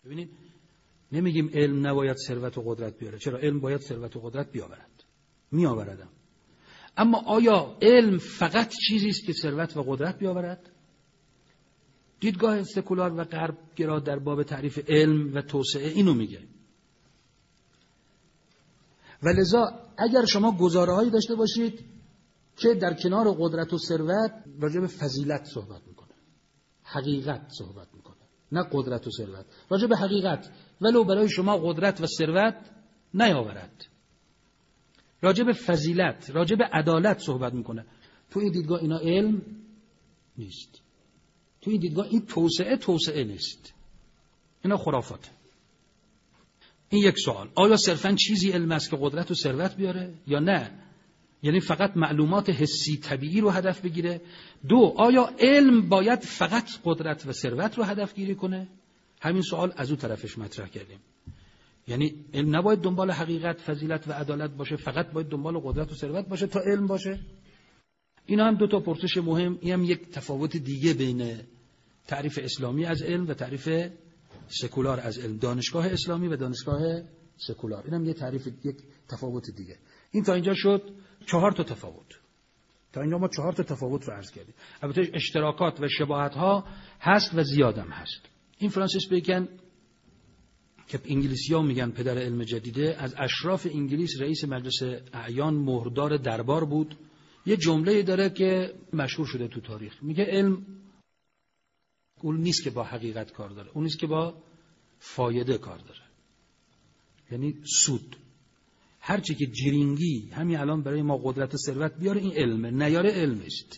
ببینید نمیگیم علم نباید ثروت و قدرت بیاره. چرا؟ علم باید ثروت و قدرت بیاورد، میآوردم. اما آیا علم فقط چیزی است که ثروت و قدرت بیاورد؟ دیدگاه سکولار و غرب گرا در باب تعریف علم و توسعه اینو میگه. و لذا اگر شما گزاره‌هایی داشته باشید که در کنار قدرت و ثروت راجع به فضیلت صحبت میکنه، حقیقت صحبت میکنه، نه قدرت و ثروت، راجع به حقیقت، ولو برای شما قدرت و ثروت نیاورد، راجع به فضیلت، راجع به عدالت صحبت میکنه، تو این دیدگاه اینا علم نیست. تو این دیدگاه این توسعه نیست، اینا خرافات. این یک سوال. آیا صرفاً چیزی علم است که قدرت و ثروت بیاره یا نه؟ یعنی فقط معلومات حسی طبیعی رو هدف بگیره؟ دو، آیا علم باید فقط قدرت و ثروت رو هدف گیری کنه؟ همین سوال از اون طرفش مطرح کردیم. یعنی علم نباید دنبال حقیقت، فضیلت و عدالت باشه، فقط باید دنبال قدرت و ثروت باشه تا علم باشه؟ اینا هم دو تا پرسش مهم. این هم یک تفاوت دیگه بین تعریف اسلامی از علم و تعریف سکولار از علم، دانشگاه اسلامی و دانشگاه سکولار. اینم یک تفاوت دیگه. این تا اینجا شد 4 تا تفاوت. تا اینجا ما 4 تا تفاوت رو عرض کردیم. البته اشتراکات و شباهت ها هست و زیادم هست. این فرانسیس بیکن که انگلیسی‌ها میگن پدر علم جدیده، از اشراف انگلیس رئیس مجلس اعیان مهردار دربار بود. یه جمله داره که مشهور شده تو تاریخ، میگه علم اون نیست که با حقیقت کار داره، اون نیست که با فایده کار داره، یعنی سود. هرچی که جرینگی همین الان برای ما قدرت و ثروت بیاره این علمه، نیاره علم است.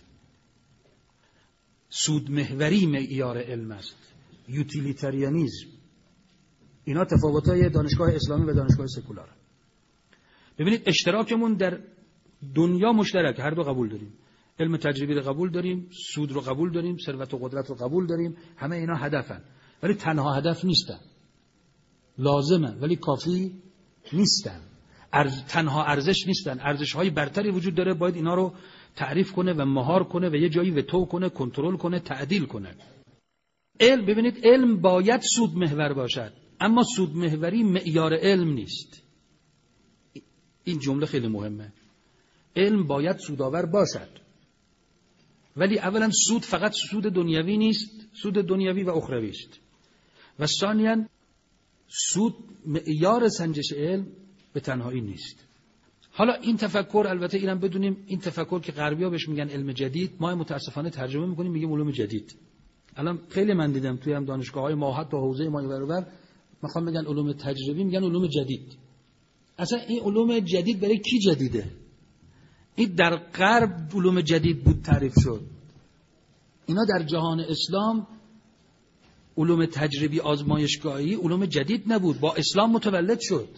سود محوری معیار علم است، یوتیلیتاریانیسم. اینا تفاوت‌های دانشگاه اسلامی و دانشگاه سکولار. ببینید اشتراکمون در دنیا مشترک، هر دو قبول داریم. علم تجربی رو قبول داریم، سود رو قبول داریم، ثروت و قدرت رو قبول داریم. همه اینا هدفن، ولی تنها هدف نیستن. لازمن ولی کافی نیستن. تنها ارزش نیستن. ارزش‌های برتری وجود داره، باید اینا رو تعریف کنه و مهار کنه و یه جایی وتو کنه، کنترل کنه، تعدیل کنه. علم، ببینید علم باید سود محور باشد، اما سود محوری معیار علم نیست. این جمله خیلی مهمه. علم باید سودآور باشد، ولی اولا سود فقط سود دنیوی نیست، سود دنیوی و اخروی است. و ثانیاً سود معیار سنجش علم به تنهایی نیست. حالا این تفکر، البته اینم بدونیم، این تفکر که غربی‌ها بهش میگن علم جدید، ما متاسفانه ترجمه میکنیم میگیم علوم جدید. الان خیلی من دیدم توی هم دانشگاه‌های ما، حتی حوزه ما اینور میخوام بگن علوم تجربی، میگن علوم جدید. اصلا این علوم جدید برای کی جدیده؟ این در غرب علوم جدید بود تعریف شد. اینا در جهان اسلام علوم تجربی آزمایشگاهی علوم جدید نبود، با اسلام متولد شد.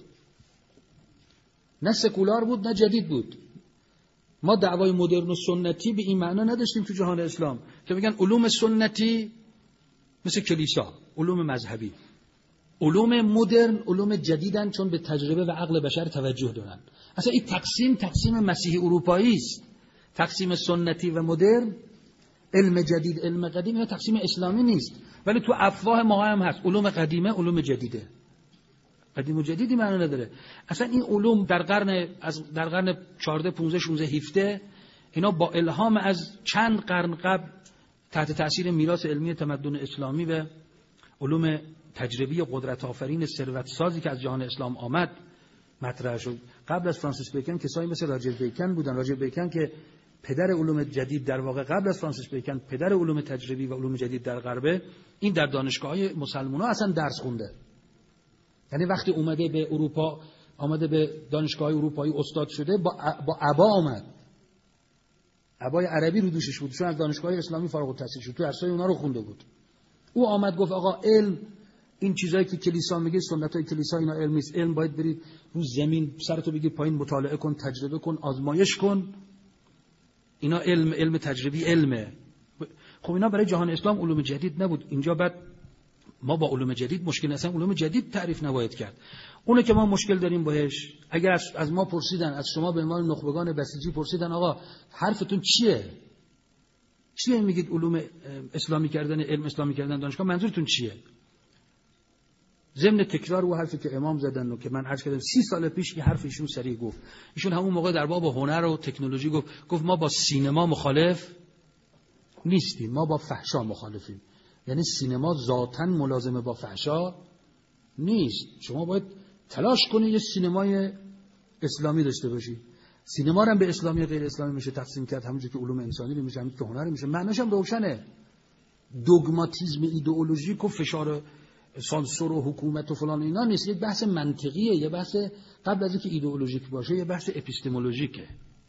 نه سکولار بود نه جدید بود. ما دعوای مدرن و سنتی به این معنا نداشتیم تو جهان اسلام که بگن علوم سنتی مثل کلیسا، علوم مذهبی. علوم مدرن علوم جدیدن چون به تجربه و عقل بشر توجه دارن. اصلا این تقسیم مسیحی اروپایی است. تقسیم سنتی و مدرن، علم جدید علم قدیم، اینا تقسیم اسلامی نیست، ولی تو افواه ما هم هست. علوم قدیمه علوم جدیده. قدیم و جدیدی معنی نداره. اصلا این علوم در قرن 14 15 16 17 اینا با الهام از چند قرن قبل تحت تاثیر میراث علمی تمدن اسلامی و علوم تجربی قدرت آفرین ثروت سازی که از جهان اسلام آمد مطرح شد. قبل از فرانسیس بیکن کسایی مثل راجر بیکن بودن. راجر بیکن که پدر علوم جدید، در واقع قبل از فرانسیس بیکن پدر علوم تجربی و علوم جدید در غربه، این در دانشگاه‌های مسلمان‌ها اصلا درس خونده. یعنی وقتی اومده به اروپا، آمده به دانشگاه‌های اروپایی استاد شده، با عبا آمد. عبای عربی رو دوشش بود، چون از دانشگاه اسلامی فارغ التحصیل شد، تو درسای اونا رو خونده بود. او آمد گفت آقا علم، این چیزایی که کلیسا میگه، سنتای کلیسا، اینا علم نیست. علم باید برید رو زمین، سرتو بگیر پایین، مطالعه کن، تجربه کن، آزمایش کن. اینا علم تجربی علمه. خب اینا برای جهان اسلام علوم جدید نبود. اینجا بعد ما با علوم جدید مشکل، اصلا علوم جدید تعریف نباید کرد. اونه که ما مشکل داریم باهاش. اگر از ما پرسیدن، از شما به عنوان نخبگان بسیجی پرسیدن آقا حرفتون چیه میگید علوم اسلامی کردن، علم اسلامی کردن دانشگاه، منظورتون چیه؟ ضمن تکرار و حرفی که امام زدن و که من عرض کردم 30 سال پیش این حرف ایشون سریع گفت. ایشون همون موقع در باب هنر و تکنولوژی گفت ما با سینما مخالف نیستیم، ما با فحشا مخالفیم. یعنی سینما ذاتاً ملازمه با فحشا نیست. شما باید تلاش کنید یه سینمای اسلامی داشته باشی. سینما رو هم به اسلامی غیر اسلامی میشه تقسیم کرد، همونجوری که علوم انسانی رو میشه، همونجوری که هنر میشه. معناش هم روشنه. دوگماتیسم ایدئولوژیک و فشار سانسور و حکومت و فلان اینا نیست. یک بحث منطقیه، یه بحث قبل از اینکه ایدئولوژیک باشه یه بحث اپیستمولوژیکه،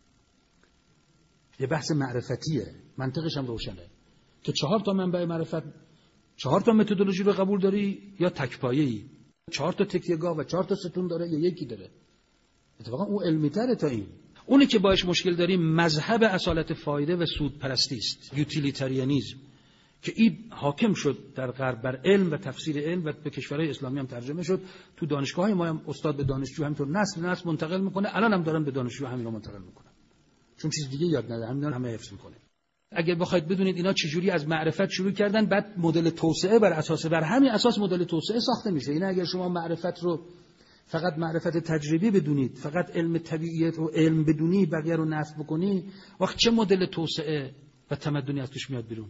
یه بحث معرفتیه. منطقش هم روشنه که 4 تا منبع معرفت، 4 تا متدولوژی رو قبول داری یا تکپایه‌ای، 4 تا تکیه‌گاه و 4 تا ستون داره یا یکی داره. اتفاقا اون علمی تره تا این. اونی که باش مشکل داریم مذهب اصالت فایده و سود پرستی است، یوتیلیتاریانیسم، که این حاکم شد در غرب بر علم و تفسیر علم و به کشورهای اسلامی هم ترجمه شد. تو دانشگاه‌های ما هم استاد به دانشجو همینطور نسل منتقل میکنه. الان هم دارن به دانشجو همین رو منتقل میکنن، چون چیز دیگه یاد نداره، همین همه حفظ میکنه. اگر بخواید بدونید اینا چجوری از معرفت شروع کردن، بعد مدل توسعه بر همین اساس مدل توسعه ساخته میشه. اینا اگر شما معرفت رو فقط معرفت تجربی بدونید، فقط علم طبیعیت و علم بدونی، بقیه رو نفی بکنی، وقت چه مدل توسعه و تمدنی از توش میاد بیرون؟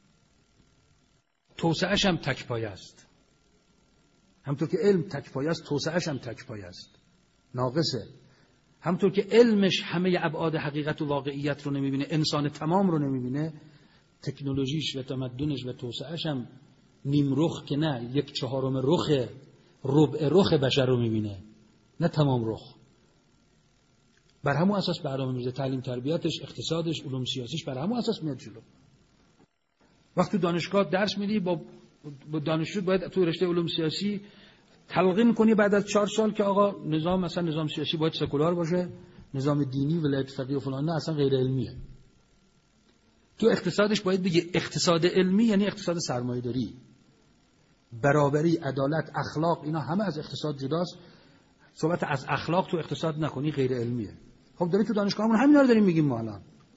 توسعه‌اش هم تکپایه است. همونطور که علم تکپایه است، توسعه‌اش هم تکپایه است، ناقصه. همونطور که علمش همه ابعاد حقیقت و واقعیت رو نمیبینه، انسان تمام رو نمیبینه، تکنولوژیش و تمدنش و توسعه‌اش هم نیم رخ که نه، 1/4 رخ، ربع رخ بشر رو میبینه، نه تمام رخ. بر همون اساس برنامه میذاره، تعلیم تربیتش، اقتصادش، علوم سیاسیش بر همون اساس میاد جلو. وقتی دانشگاه درس میدی با دانشجو باید تو رشته علوم سیاسی تلقین کنی بعد از 4 سال که آقا نظام مثلا نظام سیاسی باید سکولار باشه، نظام دینی ولایت فقیه و فلان نه، اصلا غیر علمیه. تو اقتصادش باید بگی اقتصاد علمی یعنی اقتصاد سرمایه‌داری، برابری، عدالت، اخلاق، اینا همه از اقتصاد جداست. صحبت از اخلاق تو اقتصاد نکنی، غیر علمیه. خب داریم تو دانشگاهمون همینا رو داریم میگیم. ما الان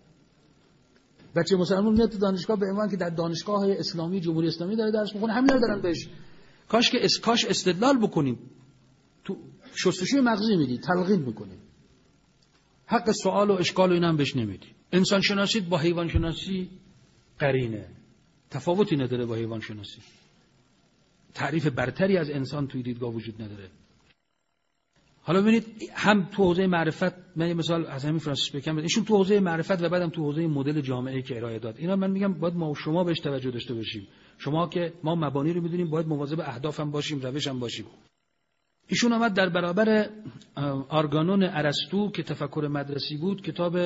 بچه مسلمان میاد تو دانشگاه به عنوان که در دانشگاه اسلامی جمهوری اسلامی داره درس میخونه، همینا رو دارن بهش. کاش استدلال بکنیم. تو شستشوی مغزی میدی، تلقین میکنی، حق سوال و اشکال و اینا هم بهش نمیدی. انسان شناسی با حیوان شناسی قرینه، تفاوتی نداره با حیوان شناسی. تعریف برتری از انسان توی دیدگاه وجود نداره. حالا ببینید هم تو حوزه معرفت، من یه مثال از همین فرانسیس بیکن بدم، ایشون تو حوزه معرفت و بعدم تو حوزه مدل جامعه که ارائه داد، اینا من میگم باید ما و شما بهش توجه داشته باشیم. شما که ما مبانی رو میدونیم، باید مواظب اهداف هم باشیم، روش هم باشیم. ایشون آمد در برابر آرگانون ارسطو که تفکر مدرسی بود، کتاب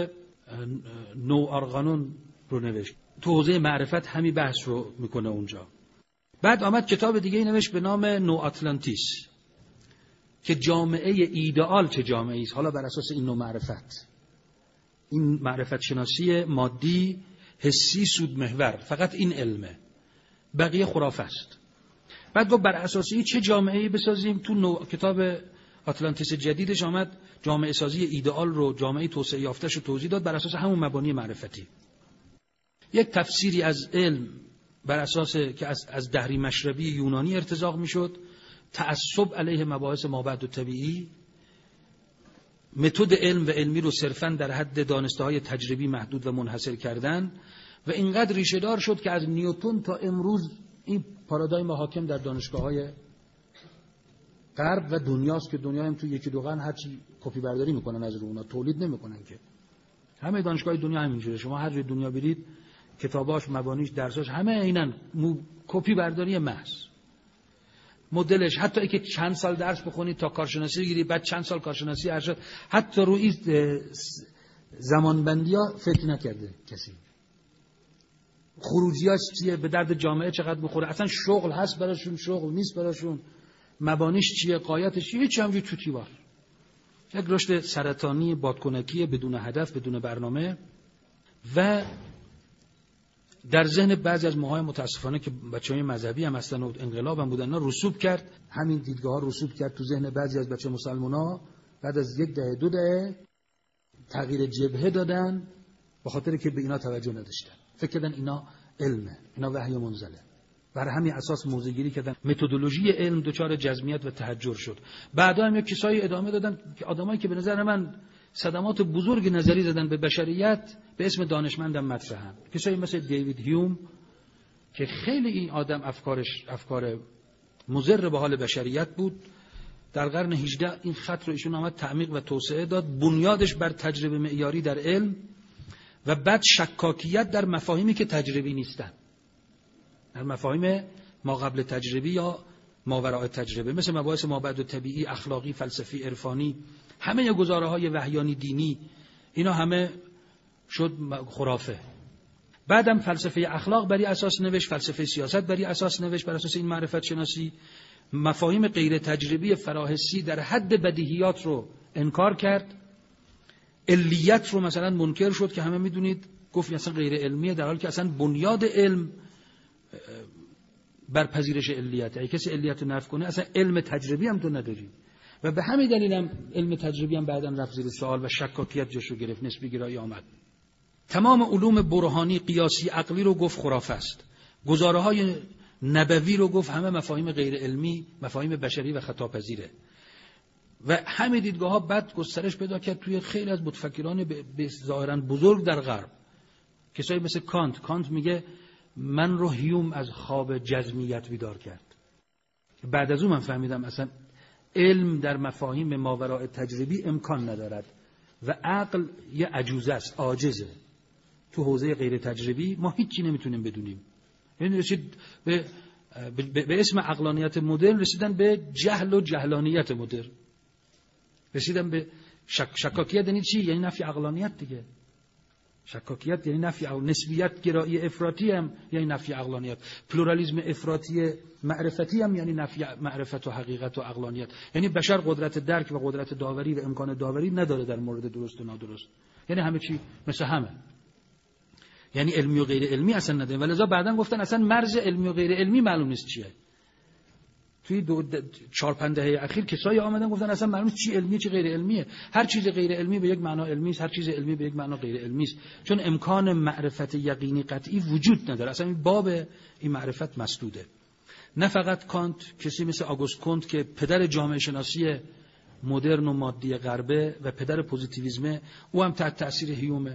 نو آرگانون رو نوشت. تو حوزه معرفت همین بحث رو میکنه اونجا. بعد آمد کتاب دیگه نوشت به نام نو آتلانتیس که جامعه ایدئال چه جامعه است، حالا بر اساس این نوع معرفت، این معرفت شناسی مادی حسی سود محور، فقط این علمه، بقیه خرافه است. بعد گفت بر اساس این چه جامعه‌ای بسازیم. تو کتاب آتلانتیس جدیدش آمد جامعه سازی ایدئال رو، جامعه توسعه یافته‌اش رو توضیح داد بر اساس همون مبانی معرفتی. یک تفسیری از علم بر اساس که از دهری مشربی یونانی ارتزاق میشد، تعصب علیه مباحث مابعد و طبیعی، متد علم و علمی رو صرفاً در حد دانسته‌های تجربی محدود و منحصر کردن و اینقدر ریشه دار شد که از نیوتن تا امروز این پارادایم حاکم در دانشگاه‌های غرب و دنیاست که دنیا هم تو یکی دو قرن هرچی کپی برداری میکنن از اونا، تولید نمیکنن که. همه دانشگاه دنیا همینجوره. شما هر جای دنیا برید کتاباش، مبانیش، درساش همه اینن کپی برداری محض. مدلش حتی اینکه چند سال درس بخونید تا کارشناسی بگیرید، بعد چند سال کارشناسی ارشد، حتی روی زمانبندی‌ها فکر نکرده کسی. خروجیاش چیه، به درد جامعه چقدر بخوره، اصلا شغل هست براشون، شغل نیست براشون، مبانیش چیه، قایتش چیه، هیچ هم توتیوار. یک رشد سرطانی بادکنکی بدون هدف، بدون برنامه. و در ذهن بعضی از ماهای متاسفانه که بچه‌های مذهبی هم هستن و انقلاب هم بودن، رسوب کرد، همین دیدگاه‌ها رسوب کرد تو ذهن بعضی از بچه مسلمان‌ها. بعد از 1 دهه 2 دهه تغییر جبهه دادن به خاطر که به اینا توجه نداشتن. فکر کردن اینا علمه، اینا وحی منزله. بر همین اساس موضع‌گیری کردن. متدولوژی علم دچار جزمیت و تحجر شد. بعدا هم یک کسایی ادامه دادن که آدمایی که به نظر من صدمات بزرگ نظری زدن به بشریت به اسم دانشمندم مطرحن. کسایی مثل دیوید هیوم که خیلی این آدم افکار مضر به حال بشریت بود. در قرن 18 این خط رو ایشون آمد تعمیق و توسعه داد، بنیادش بر تجربه معیاری در علم و بعد شکاکیت در مفاهیمی که تجربی نیستن، در مفاهیم ما قبل تجربی یا ماوراء تجربه، مثل مباحث مابعد طبیعی، اخلاقی، فلسفی، عرفانی، همه گزاره‌های وحیانی دینی، اینا همه شد خرافه. بعدم فلسفه اخلاق بری اساس نوشت، فلسفه سیاست بری اساس نوشت، بر اساس این معرفت شناسی. مفاهیم غیر تجربی فراحسی در حد بدیهیات رو انکار کرد. علیت رو مثلا منکر شد که همه میدونید گفت اصلا غیر علمیه، در حالی که اصلا بنیاد علم بر پذیرش علیت. اگه کسی علیت رو نفی کنه اصلا علم تجربی هم تو نداری. و به همین دلیل هم علم تجربی هم بعداً رفت زیر سوال و شکاکیت جاشو گرفت، نسبی گرایی آمد. تمام علوم برهانی، قیاسی، عقلی رو گفت خرافه است. گزاره‌های نبوی رو گفت همه مفاهیم غیر علمی، مفاهیم بشری و خطاپذیره. و همین دیدگاه‌ها بعد گسترش پیدا کرد توی خیلی از متفکران به ظاهراً بزرگ در غرب. کسایی مثل کانت میگه من رو هیوم از خواب جزمیت بیدار کرد. بعد از اون من فهمیدم اصلا علم در مفاهیم ماوراء تجربی امکان ندارد و عقل یه عجوزه است، عاجزه. تو حوزه غیر تجربی ما هیچی نمیتونیم بدونیم. یعنی رسید به اسم عقلانیت مدرن رسیدن به جهل و جهلانیت مدرن. رسیدن به شکاکیت. یعنی چی؟ یعنی نفی عقلانیت دیگه. شکاکیت یعنی نفی نسبیت گرایی افراطی هم یعنی نفی عقلانیت. پلورالیسم افراطی معرفتی هم یعنی نفی معرفت و حقیقت و عقلانیت. یعنی بشر قدرت درک و قدرت داوری و امکان داوری نداره در مورد درست و نادرست. یعنی همه چی مثل همه. یعنی علمی و غیر علمی اصلا نداره. ولذا بعداً گفتن اصلا مرز علمی و غیر علمی معلوم نیست چیه. توی 4-5 دهه اخیر کسایی آمدن گفتن اصلا معلوم نیست چی علمیه چی غیر علمیه. هر چیز غیر علمی به یک معنا علمی است، هر چیز علمی به یک معنا غیر علمی است. چون امکان معرفت یقینی قطعی وجود نداره. اصلا این باب این معرفت مسدوده. نه فقط کانت، کسی مثل آگوست کونت که پدر جامعه شناسی مدرن و مادی غربه و پدر پوزیتیویسم، او هم تحت تاثیر هیومه.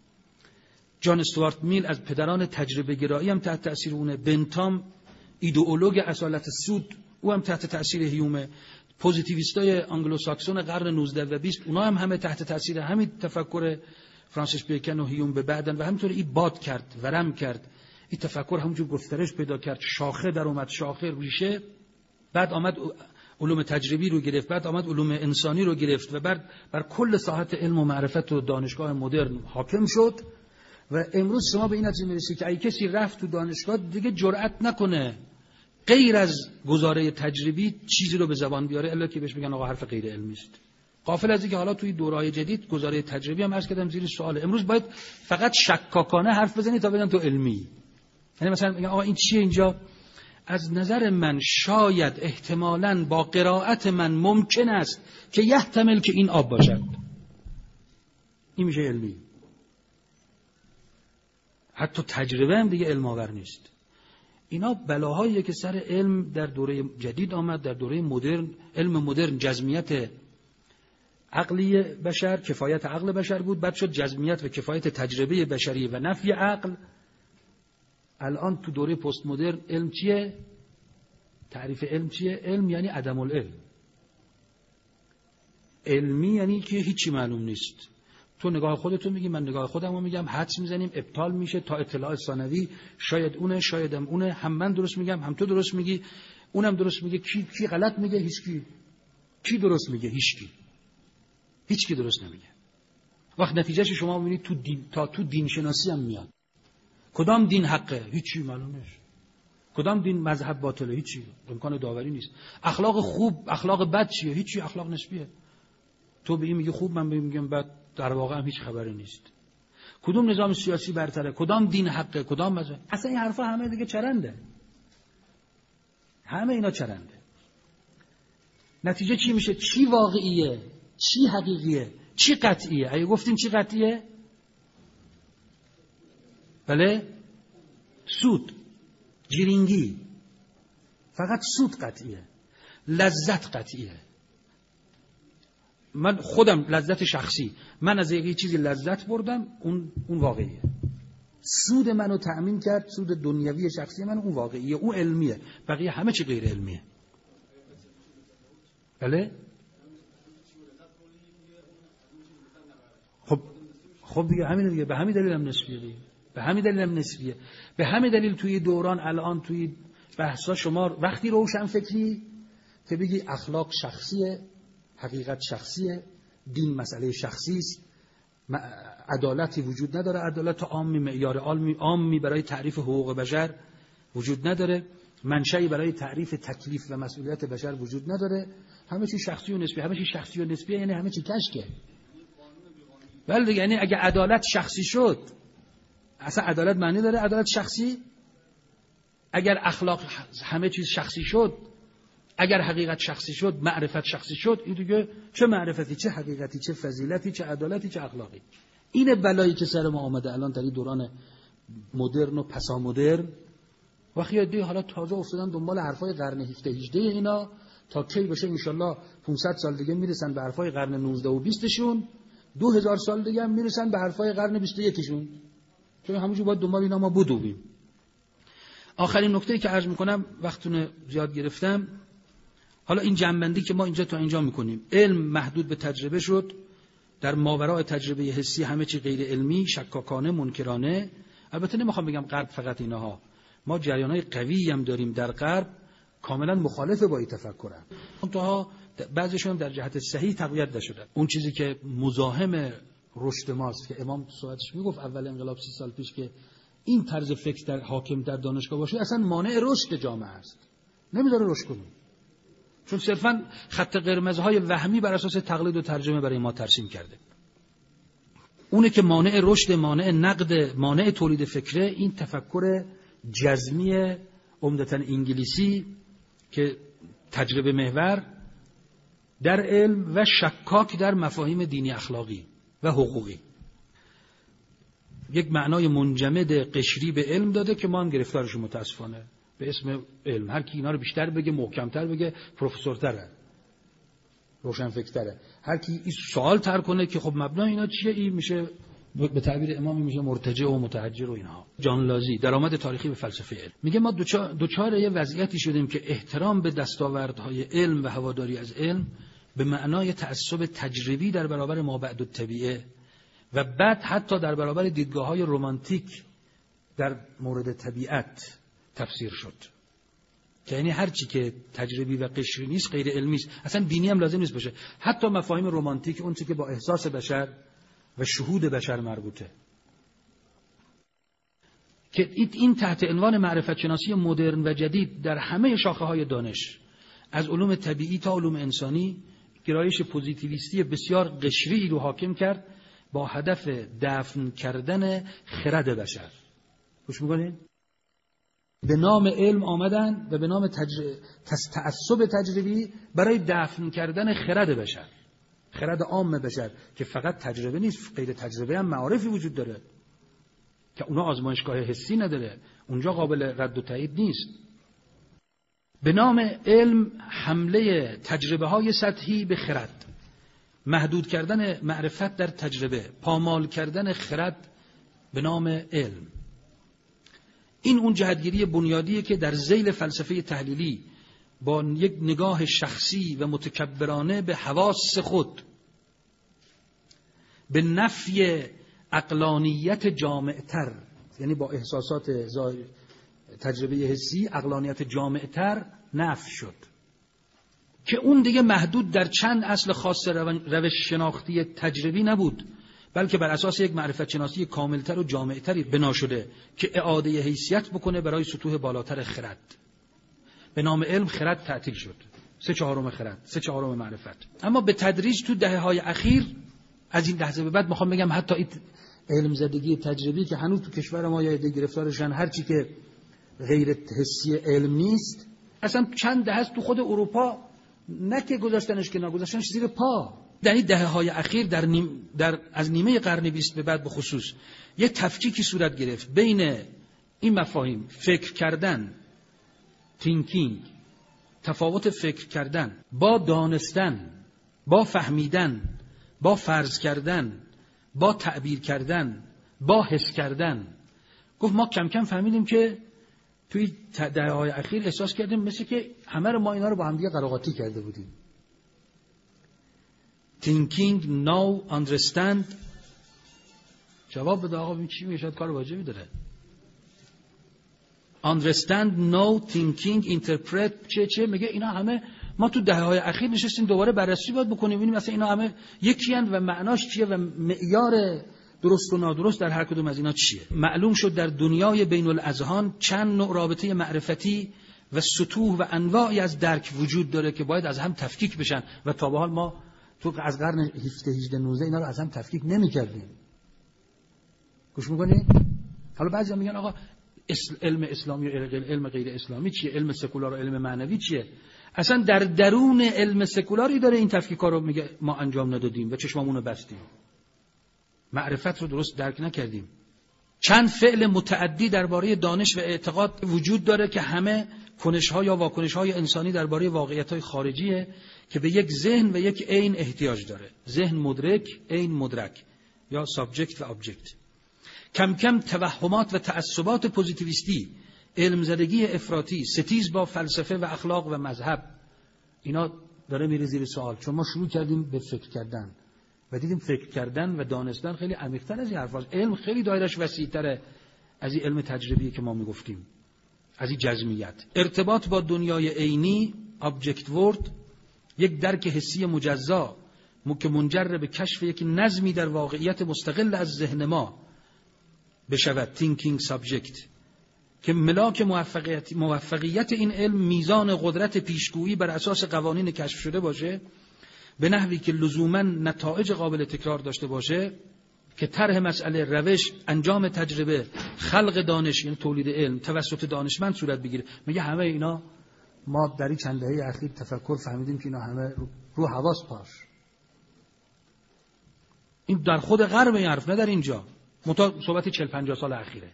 جان استوارت میل از پدران تجربه گرایی هم تحت تاثیر اونه. بنتام ایدئولوگ اصالت سود، او هم تحت تاثیر هیومه. پوزیتیویستای آنگلو ساکسون قرن 19 و 20 اونا هم همه تحت تاثیر همین تفکر فرانسیس بیکن و هیوم به بعدن و همینطور این باد کرد، ورم کرد. این تفکر همونجور گسترش پیدا کرد، شاخه در اومد، شاخه ریشه. بعد آمد علوم تجربی رو گرفت، بعد آمد علوم انسانی رو گرفت و بعد بر کل ساحت علم و معرفت و دانشگاه مدرن حاکم شد. و امروز شما به این نتیجه میرسید که اگه کسی رفت تو دانشگاه دیگه جرئت نکنه غیر از گزاره تجربی چیزی رو به زبان بیاره الا که بهش میگن آقا حرف غیر علمی است. غافل از اینکه حالا توی دوره‌های جدید گزاره تجربی هم عرض کردم زیر سواله. امروز باید فقط شکاکانه حرف بزنی تا بدن تو علمی. یعنی مثلا میگن آقا این چیه اینجا؟ از نظر من شاید احتمالاً با قرائت من ممکن است که یحتمل که این آب باشد. این میشه علمی. حتی تجربه هم دیگه علم آور نیست. اینا بلاهاییه که سر علم در دوره جدید آمد. در دوره مدرن، علم مدرن جزمیت عقلی بشر، کفایت عقل بشر بود، بعد شد جزمیت و کفایت تجربه بشری و نفی عقل. الان تو دوره پست مدرن علم چیه؟ تعریف علم چیه؟ علم یعنی عدم العلم. علمی یعنی که هیچی معلوم نیست. تو نگاه خودتو میگی، من نگاه خودمو میگم، حدس میزنیم، ابطال میشه تا اطلاع ثانوی. شاید اونه، شایدم اونه، هم من درست میگم، هم تو درست میگی، اونم درست میگه. کی غلط میگه؟ هیچکی. کی درست میگه؟ هیچکی درست نمیگه. وقت نتیجهش شما میبینید تو دین، تا تو دین شناسی هم میاد. کدام دین حقه؟ هیچی معلوم نیست. کدام دین مذهب باطله؟ هیچی. امکان داوری نیست. اخلاق خوب، اخلاق بد چیه؟ هیچی. اخلاق نسبیه. تو به این میگی خوب، من به این میگم بد، در واقع هم هیچ خبری نیست. کدوم نظام سیاسی برتره؟ کدام دین حقه؟ کدام مذهب؟ اصلا این حرفا همه دیگه چرنده. همه اینا چرنده. نتیجه چی میشه؟ چی واقعیه؟ چی حقیقیه؟ چی قطعیه؟ اگه گفتیم چی قطعیه؟ بله؟ سود، جرینگی، فقط سود قطعیه، لذت قطعیه. من خودم لذت شخصی، من از یه چیزی لذت بردم، اون واقعیه. سود منو تأمین کرد، سود دنیوی شخصی من، اون واقعیه، اون علمیه. بقیه همه چی غیر علمیه. بله؟ خب دیگه همین دیگه، به همین دلیل هم نسبیه دیگه. به همین دلیل توی دوران الان توی بحثا شما وقتی روشن فکری که بگی اخلاق شخصیه، حقیقت شخصیه، دین مسئله شخصی است، عدالتی وجود نداره، عدالت عامی، معیار عامی برای تعریف حقوق بشر وجود نداره، منشأی برای تعریف تکلیف و مسئولیت بشر وجود نداره، همه چی شخصی و نسبیه. همه چی شخصی و نسبیه یعنی همه چی کشکه. بله دیگه، یعنی اگه عدالت شخصی شد، اصلا عدالت معنی داره؟ عدالت شخصی؟ اگر اخلاق همه چیز شخصی شد، اگر حقیقت شخصی شد، معرفت شخصی شد، این دیگه چه معرفتی، چه حقیقتی، چه فضیلتی، چه عدالتی، چه اخلاقی؟ اینه بلایی که سر ما آمده الان در این دوران مدرن و پسا مدرن. و خیلی حالا تازه افتادن دنبال حرفای قرن 17 18 اینا، تا کی بشه انشالله 500 سال دیگه میرسن به حرفای قرن 19 و 20 شون، 2000 سال دیگه هم میرسن به حرفای قرن 21 شون. چون همونجوری باید دنبال اینا ما بدویم. آخرین نکته‌ای که عرض میکنم، وقتونه زیاد گرفتم، حالا این جنبندی که ما اینجا تا اینجا میکنیم، علم محدود به تجربه شد، در ماوراء تجربه حسی همه چی غیر علمی، شکاکانه، منکرانه. البته نمیخوام بگم غرب فقط اینها، ما جریانهای قوی هم داریم در غرب کاملا مخالف با این تفکرن، منتها بعضیشون در جهت صحیح تقویت نشدن. اون چیزی که مزاحم رشد ماست که امام صحبتش میگفت اول انقلاب 30 سال پیش که این طرز فکر در حاکم در دانشگاه باشه، اصلا مانع رشد جامعه است، نمیذاره رشد کنیم. چون صرفا خط قرمزهای وهمی بر اساس تقلید و ترجمه برای ما ترسیم کرده. اونه که مانع رشد، مانع نقد، مانع تولید فکره، این تفکر جزمی عمدتاً انگلیسی که تجربه محور در علم و شکاک در مفاهیم دینی اخلاقی و حقوقی، یک معنای منجمد قشری به علم داده که ما هم گرفتارش متاسفانه به اسم علم. هر کی اینا رو بیشتر بگه، محکمتر بگه، پروفسورتره، روشنفکرتره. هر کی این سوال تر کنه که خب مبنای اینا چیه، این میشه به تعبیر امام میشه مرتجع و متحجر و اینها. جان لازی درآمد تاریخی به فلسفه علم میگه ما دوچار یه وضعیتی شدیم که احترام به دستاوردهای علم و هواداری از علم به معنای تعصب تجربی در برابر مابعد الطبیعه و بعد حتی در برابر دیدگاه‌های رمانتیک در مورد طبیعت تفسیر شد، که یعنی هر چی که تجربی و قشری نیست غیر علمی است، اصلا دینی هم لازم نیست باشه. حتی مفاهیم رمانتیک، اون چیزی که با احساس بشر و شهود بشر مربوطه، که این تحت عنوان معرفت شناسی مدرن و جدید در همه شاخه‌های دانش، از علوم طبیعی تا علوم انسانی، گرایش پوزیتیویستی بسیار قشری رو حاکم کرد با هدف دفن کردن خرد بشر. گوش می‌کنید؟ به نام علم آمدن و به نام تعصب تجربی برای دفن کردن خرد بشر، خرد عام بشر، که فقط تجربه نیست، غیر تجربه هم معارفی وجود داره که اونا آزمایشگاه حسی نداره، اونجا قابل رد و تایید نیست. به نام علم حمله تجربه های سطحی به خرد، محدود کردن معرفت در تجربه، پامال کردن خرد به نام علم. این اون جهتگیری بنیادیه که در ذیل فلسفه تحلیلی با یک نگاه شخصی و متکبرانه به حواس خود، به نفی عقلانیت جامعتر، یعنی با احساسات تجربه حسی عقلانیت جامعتر نفی شد، که اون دیگه محدود در چند اصل خاص روش شناختی تجربی نبود، بلکه بر اساس یک معرفت شناسی کاملتر و جامعتری بنا شده که اعاده حیثیت بکنه برای سطوح بالاتر خرد. به نام علم خرد تعطیل شد، 3/4 خرد، 3/4 معرفت. اما به تدریج تو دهه‌های اخیر، از این لحظه به بعد میخوام بگم حتی این علم زدگی تجربی که هنوز تو کشور ما یا گرفتارشن، هر چی که غیر حسی علم نیست، اصلا چند دهه است تو خود اروپا نه که گذاشتنش که نگذاشتنش زیر پا. در این دهه‌های اخیر از نیمه قرن 20 به بعد به خصوص یک تفکیکی صورت گرفت بین این مفاهیم، فکر کردن thinking، تفاوت فکر کردن با دانستن، با فهمیدن، با فرض کردن، با تعبیر کردن، با حس کردن. گفت ما کم کم فهمیدیم که توی دهه‌های اخیر احساس کردیم مثل که همه رو ما اینا رو با هم دیگه قراقاتی کرده بودیم. thinking now understand. جواب بده آقا، این چی میشه؟ کار واجبی داره. understand know thinking interpret چه میگه؟ اینا همه ما تو دهه‌های اخیر نشستیم دوباره بررسی باید بکنیم ببینیم مثلا اینا همه یکی اند و معناش چیه و معیار درست و نادرست در هر کدوم از اینا چیه. معلوم شد در دنیای بین الاذهان چند نوع رابطه معرفتی و سطوح و انواعی از درک وجود داره که باید از هم تفکیک بشن و تا به حال ما تو از قرن 17 18 19 اینا رو از هم تفکیک نمی‌کردیم. گوش می‌کنی؟ حالا بعضیا میگن آقا علم اسلامی و علم غیر اسلامی چیه؟ علم سکولار و علم معنوی چیه؟ اصلا در درون علم سکولاری داره این تفکیک‌ها رو میگه ما انجام ندادیم و چشمامون رو بستیم. معرفت رو درست درک نکردیم. چند فعل متعدی درباره دانش و اعتقاد وجود داره که همه کنش‌ها یا واکنش‌های انسانی درباره واقعیت‌های خارجیه که به یک ذهن و یک عین احتیاج داره. ذهن مدرک، عین مدرک یا سابجکت و ابجکت. کم کم توهمات و تعصبات پوزیتیویستی، علم زدگی افراطی، ستیز با فلسفه و اخلاق و مذهب، اینا داره میره زیر سوال. چون ما شروع کردیم به فکر کردن و دیدیم فکر کردن و دانستن خیلی عمیق‌تر از این حرفاست. علم خیلی دایرش وسیع‌تره از این علم تجربی که ما میگفتیم، از این جزمیت. ارتباط با دنیای عینی، object world، یک درک حسی مجزا که منجر به کشف یک نظمی در واقعیت مستقل از ذهن ما بشود، thinking subject، که ملاک موفقیت این علم میزان قدرت پیشگویی بر اساس قوانین کشف شده باشه به نحوی که لزوماً نتایج قابل تکرار داشته باشه، که طرح مسئله، روش، انجام تجربه، خلق دانش یعنی تولید علم توسط دانشمند صورت بگیره. میگه همه اینا ما در این چند دهه اخیر تفکر فهمیدیم که اینا همه رو حواس پاش. این در خود غرب این حرف، نه در اینجا. صحبت 40-50 سال اخیره.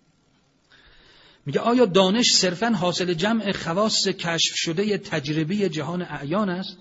میگه آیا دانش صرفاً حاصل جمع خواص کشف شده تجربی جهان اعیان است؟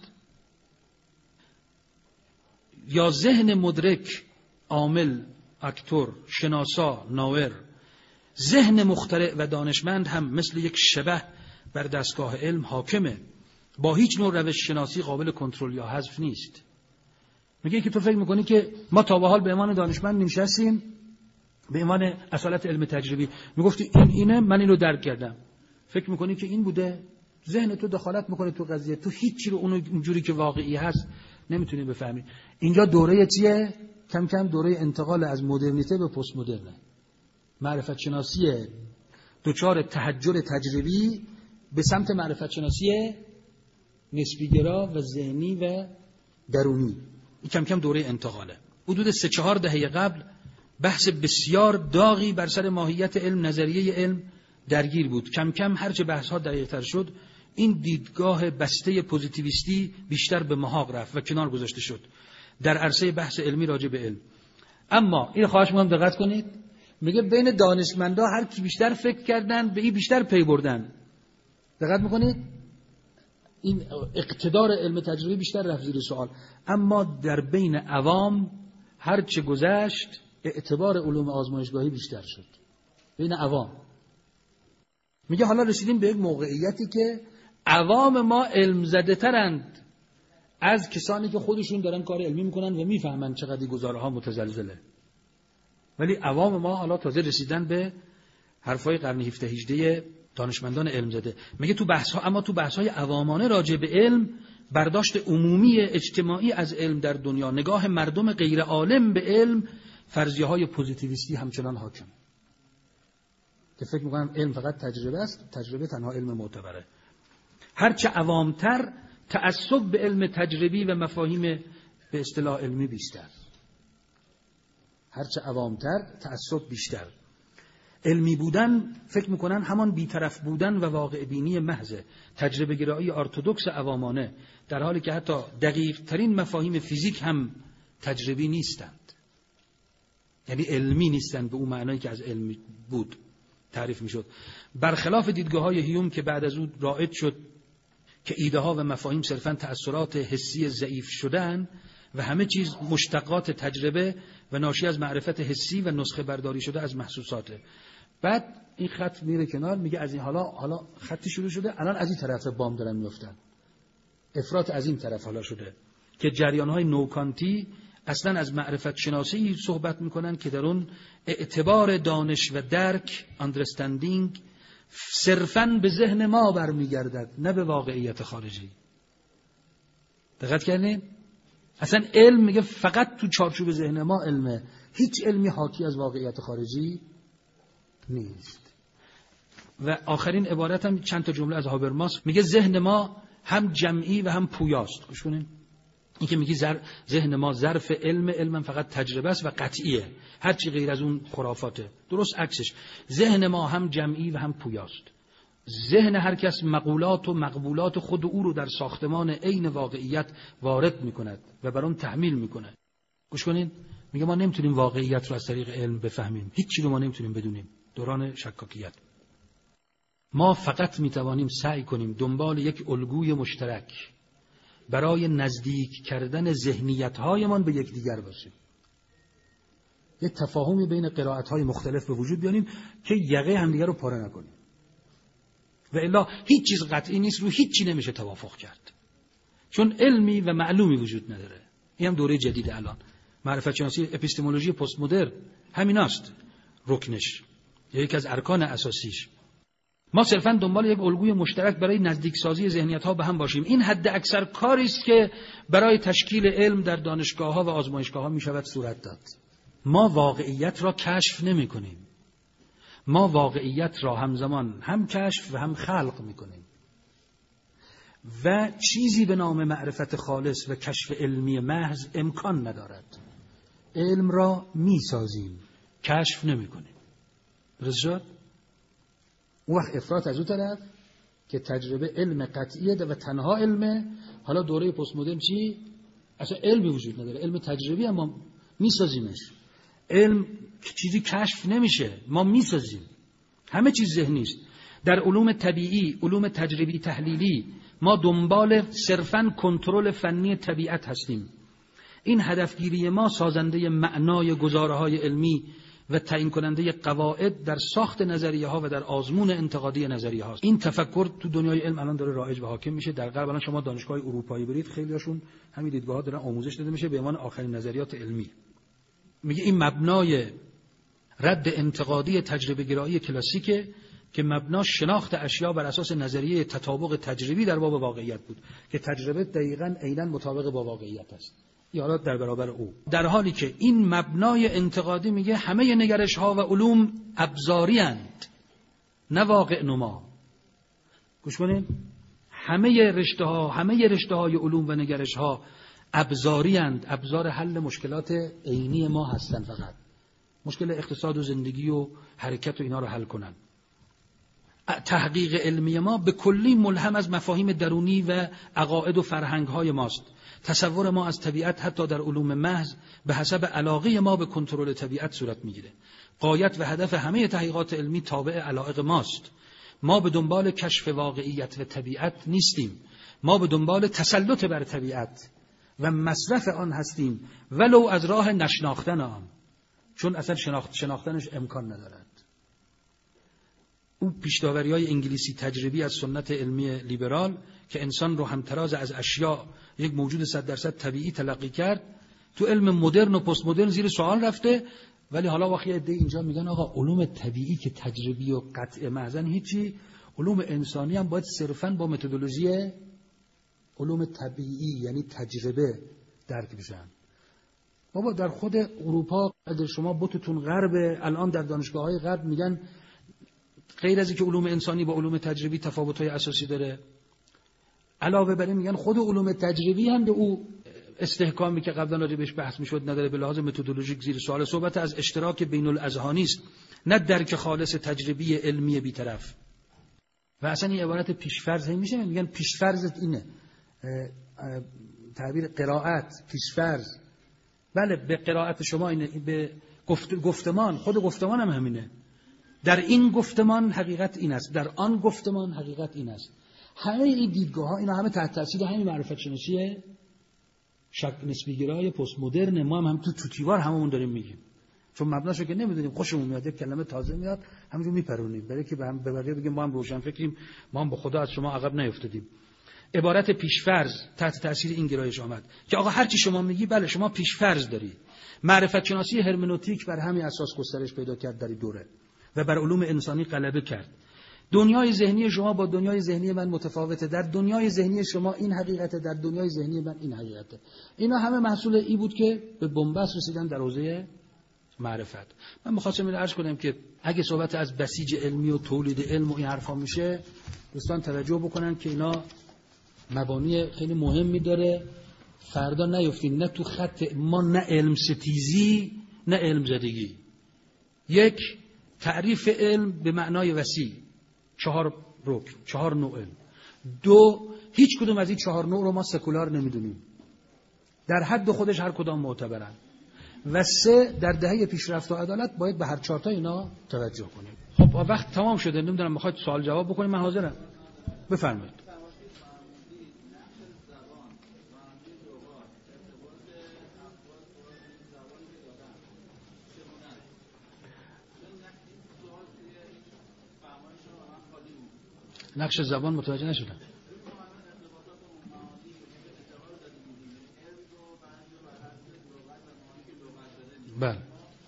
یا ذهن مدرک، عامل، اکتور، شناسا، ناور، ذهن مخترع و دانشمند هم مثل یک شبح بر دستگاه علم حاکمه، با هیچ نوع روش شناسی قابل کنترل یا حذف نیست. میگه که تو فکر میکنی که ما تا به حال به عنوان دانشمند نشستیم، به عنوان اصالت علم تجربی میگفتی اینه، من اینو درک کردم. فکر میکنی که این بوده، ذهن تو دخالت میکنه تو قضیه، تو هیچی رو اونجوری که واقعی هست نمیتونی بفهمی. اینجا دوره چیه؟ کم کم دوره انتقال از مدرنیته به پست مدرنه. معرفت شناسی دوچار تحجر تجربی به سمت معرفت شناسی نسبیگرا و ذهنی و درونی. این کم کم دوره انتقاله. حدود 3-4 دهه قبل بحث بسیار داغی بر سر ماهیت علم، نظریه علم درگیر بود. کم کم هرچه بحث‌ها دقیق‌تر شد، این دیدگاه بسته پوزیتیویستی بیشتر به محاق رفت و کنار گذاشته شد در عرصه بحث علمی راجع به علم. اما این خواهش می‌کنم دقت کنید، میگه بین دانشمندا هر کی بیشتر فکر کردن به این بیشتر پی بردن. دقت می‌کنید؟ این اقتدار علم تجربی بیشتر رفت زیر سوال. اما در بین عوام هر چه گذشت اعتبار علوم آزمایشگاهی بیشتر شد بین عوام. میگه حالا رسیدیم به یک موقعیتی که عوام ما علم زده ترند از کسانی که خودشون دارن کار علمی میکنن و میفهمن چقدر گزاره ها متزلزله. ولی عوام ما حالا تازه رسیدن به حرفای قرن 17-18 دانشمندان علم زده. میگه تو بحث‌های عوامانه راجع به علم، برداشت عمومی اجتماعی از علم در دنیا، نگاه مردم غیر عالم به علم، فرضیه‌های پوزیتیویستی همچنان حاکم که فکر می‌کنم علم فقط تجربه است، تجربه تنها علم معتبره. هرچه عوام‌تر تعصب به علم تجربی و مفاهیم به اصطلاح علمی بیشتر. هرچه عوام‌تر تعصب بیشتر. علمی بودن فکر می‌کنن همان بی‌طرف بودن و واقع بینی محض، تجربه گرایی ارتدوکس عوامانه، در حالی که حتی دقیق‌ترین مفاهیم فیزیک هم تجربی نیستند. یعنی علمی نیستند به اون معنایی که از علمی بود. تعریف میشد. برخلاف دیدگاه‌های هیوم که بعد از او رائج شد که ایده‌ها و مفاهیم صرفاً تأثیرات حسی ضعیف شدن و همه چیز مشتقات تجربه و ناشی از معرفت حسی و نسخه برداری شده از محسوساته. بعد این خط میره کنار، میگه از این حالا خطی شروع شده، الان از این طرف بام دارن میافتن، افراط از این طرف حالا شده که جریان‌های نوکانتی اصلا از معرفت شناسی صحبت میکنن که در اون اعتبار دانش و درک understanding صرفاً به ذهن ما برمیگردد، نه به واقعیت خارجی. دقت کردین؟ اصلا علم میگه فقط تو چارچوب ذهن ما علمه، هیچ علمی حاکی از واقعیت خارجی نیست. و آخرین عبارت هم چند تا جمله از هابرماس میگه ذهن ما هم جمعی و هم پویاست. گوش کنین، این که میگی ذهن ما ظرف علم فقط تجربه است و قطعیه، هر چی غیر از اون خرافاته. درست عکسش، ذهن ما هم جمعی و هم پویاست. ذهن هر کس مقولات و مقبولات خود او رو در ساختمان عین واقعیت وارد میکند و بر اون تحمیل میکنه. گوش کنین، میگه ما نمیتونیم واقعیت رو از طریق علم بفهمیم، هیچ چیزی رو ما نمیتونیم بدونیم. دوران شکاکیت. ما فقط میتوانیم سعی کنیم دنبال یک الگوی مشترک برای نزدیک کردن ذهنیت‌هایمان به یکدیگر باشیم. یک تفاهمی بین قرائت‌های مختلف به وجود بیاریم که یقه همدیگر رو پاره نکنیم. و الا هیچ چیز قطعی نیست، رو هیچ چی نمیشه توافق کرد. چون علمی و معلومی وجود نداره. این هم دوره جدید الان. معرفت شناسی اپیستمولوژی پست مدرن همیناست. رکنش. یکی از ارکان اساسیش. ما صرفاً دنبال یک الگوی مشترک برای نزدیکسازی ذهنیت‌ها به هم باشیم. این حد اکثر کاری است که برای تشکیل علم در دانشگاه‌ها و آزمایشگاه‌ها می‌شود صورت داد. ما واقعیت را کشف نمی‌کنیم. ما واقعیت را همزمان هم کشف و هم خلق می‌کنیم. و چیزی به نام معرفت خالص و کشف علمی محض امکان ندارد. علم را می‌سازیم، کشف نمی‌کنیم. درست شد؟ اون وقت افراط از اون طرف که تجربه علم قطعیه و تنها علمه. حالا دوره پست مدرن چی؟ اصلا علمی وجود نداره، علم تجربی هم ما میسازیمش. علم چیزی کشف نمیشه، ما میسازیم. همه چیز ذهنی است. در علوم طبیعی، علوم تجربی تحلیلی ما دنبال صرفاً کنترل فنی طبیعت هستیم. این هدفگیری ما سازنده معنای گزاره‌های علمی و تعیین کننده قواعد در ساخت نظریه ها و در آزمون انتقادی نظریه هاست. این تفکر تو دنیای علم الان داره رایج و حاکم میشه. در غرب الان شما دانشگاه اروپایی برید، خیلیاشون همین دیدگاه‌ها دارن آموزش داده میشه به عنوان آخرین نظریات علمی. میگه این مبنای رد انتقادی تجربه گرایی کلاسیکه که مبنا شناخت اشیا بر اساس نظریه تطابق تجربی در باب واقعیت بود که تجربه دقیقاً عیناً مطابق با واقعیت است. یا در برابر او. در حالی که این مبنای انتقادی میگه همه نگرش‌ها و علوم ابزاری اند، نه واقع نما. گوش کنین، همه رشته‌های علوم و نگرش‌ها ابزاری اند، ابزار حل مشکلات عینی ما هستند. فقط مشکل اقتصاد و زندگی و حرکت و اینا رو حل کنن. تحقیق علمی ما به کلی ملهم از مفاهیم درونی و عقاید و فرهنگ‌های ماست. تصور ما از طبیعت حتی در علوم محض به حسب علاقه ما به کنترل طبیعت صورت میگیره. غایت و هدف همه تحقیقات علمی تابع علایق ماست. ما به دنبال کشف واقعیت و طبیعت نیستیم. ما به دنبال تسلط بر طبیعت و مصرف آن هستیم، ولو از راه نشناختن آن، چون اصلا شناختنش امکان ندارد. اون پیش‌داوری‌های انگلیسی تجربی از سنت علمی لیبرال که انسان رو همتراز از اشیاء یک موجود 100% طبیعی تلقی کرد، تو علم مدرن و پست مدرن زیر سوال رفته. ولی حالا وقتی عده اینجا میگن آقا علوم طبیعی که تجربی و قطع محضن هیچی، علوم انسانی هم باید صرفاً با متدولوژی علوم طبیعی یعنی تجربه درک بشن. بابا در خود اروپا اگر شما بوتتون غرب، الان در دانشگاه‌های غرب میگن غیر از اینکه علوم انسانی با علوم تجربی تفاوت‌های اساسی داره، علاوه بر این میگن خود علوم تجربی هم به او استحکامی که قبلا راجع بهش بحث میشد نداره، به لحاظ متدولوژیک زیر سوال. صحبت از اشتراک بین الاذهانی است، نه درک خالص تجربی علمی بی‌طرف. و اصلا این عبارت پیشفرض میشه، میگن پیشفرضت اینه، تعبیر قرائت پیشفرض. بله به قرائت شما اینه، به گفتمان، خود گفتمان هم همینه. در این گفتمان حقیقت این است، در آن گفتمان حقیقت این است. همه این دیدگاه ها اینا همه تحت تاثیر همین معرفت شناسی شک نسبی گرای پست مدرن. ما هم تو توتیوار هممون داریم میگیم، چون مبناشو که نمیدونیم، خوشمون میاد یک کلمه تازه میاد همونجور میپرونیم، برای که به بقیه بگیم ما هم روشن فکریم، ما هم با خدا از شما عقب نیفتادیم. عبارت پیشفرض تحت تاثیر این گرایش آمد که آقا هر چی شما میگی بله شما پیشفرض داری. معرفت شناسی هرمنوتیک بر همین اساس گسترش پیدا کرد در این دوره و بر علوم انسانی غلبه کرد. دنیای ذهنی شما با دنیای ذهنی من متفاوته، در دنیای ذهنی شما این حقیقته، در دنیای ذهنی من این حقیقته. اینا همه محصول ای بود که به بنبست رسیدن در حوزه معرفت. من می‌خواستم اینو عرض کنم که اگه صحبت از بسیج علمی و تولید علم و این حرفا میشه، دوستان توجه بکنن که اینا مبانی خیلی مهمی داره. فردا نیفتین نه تو خط ما، نه علم ستیزی نه علم زدگی. یک، تعریف علم به معنای وسیع، 4 رکن، 4 نوع علم. 2، هیچ کدوم از این 4 نوع رو ما سکولار نمیدونیم، در حد خودش هر کدام معتبرن. و 3، در دهه پیشرفت و عدالت باید به هر 4 تا اینا توجه کنیم. خب وقت تمام شده، نمیدونم میخواید سوال جواب بکنیم؟ من حاضرم، بفرمایید. نقش زبان متوجه نشدم. بله.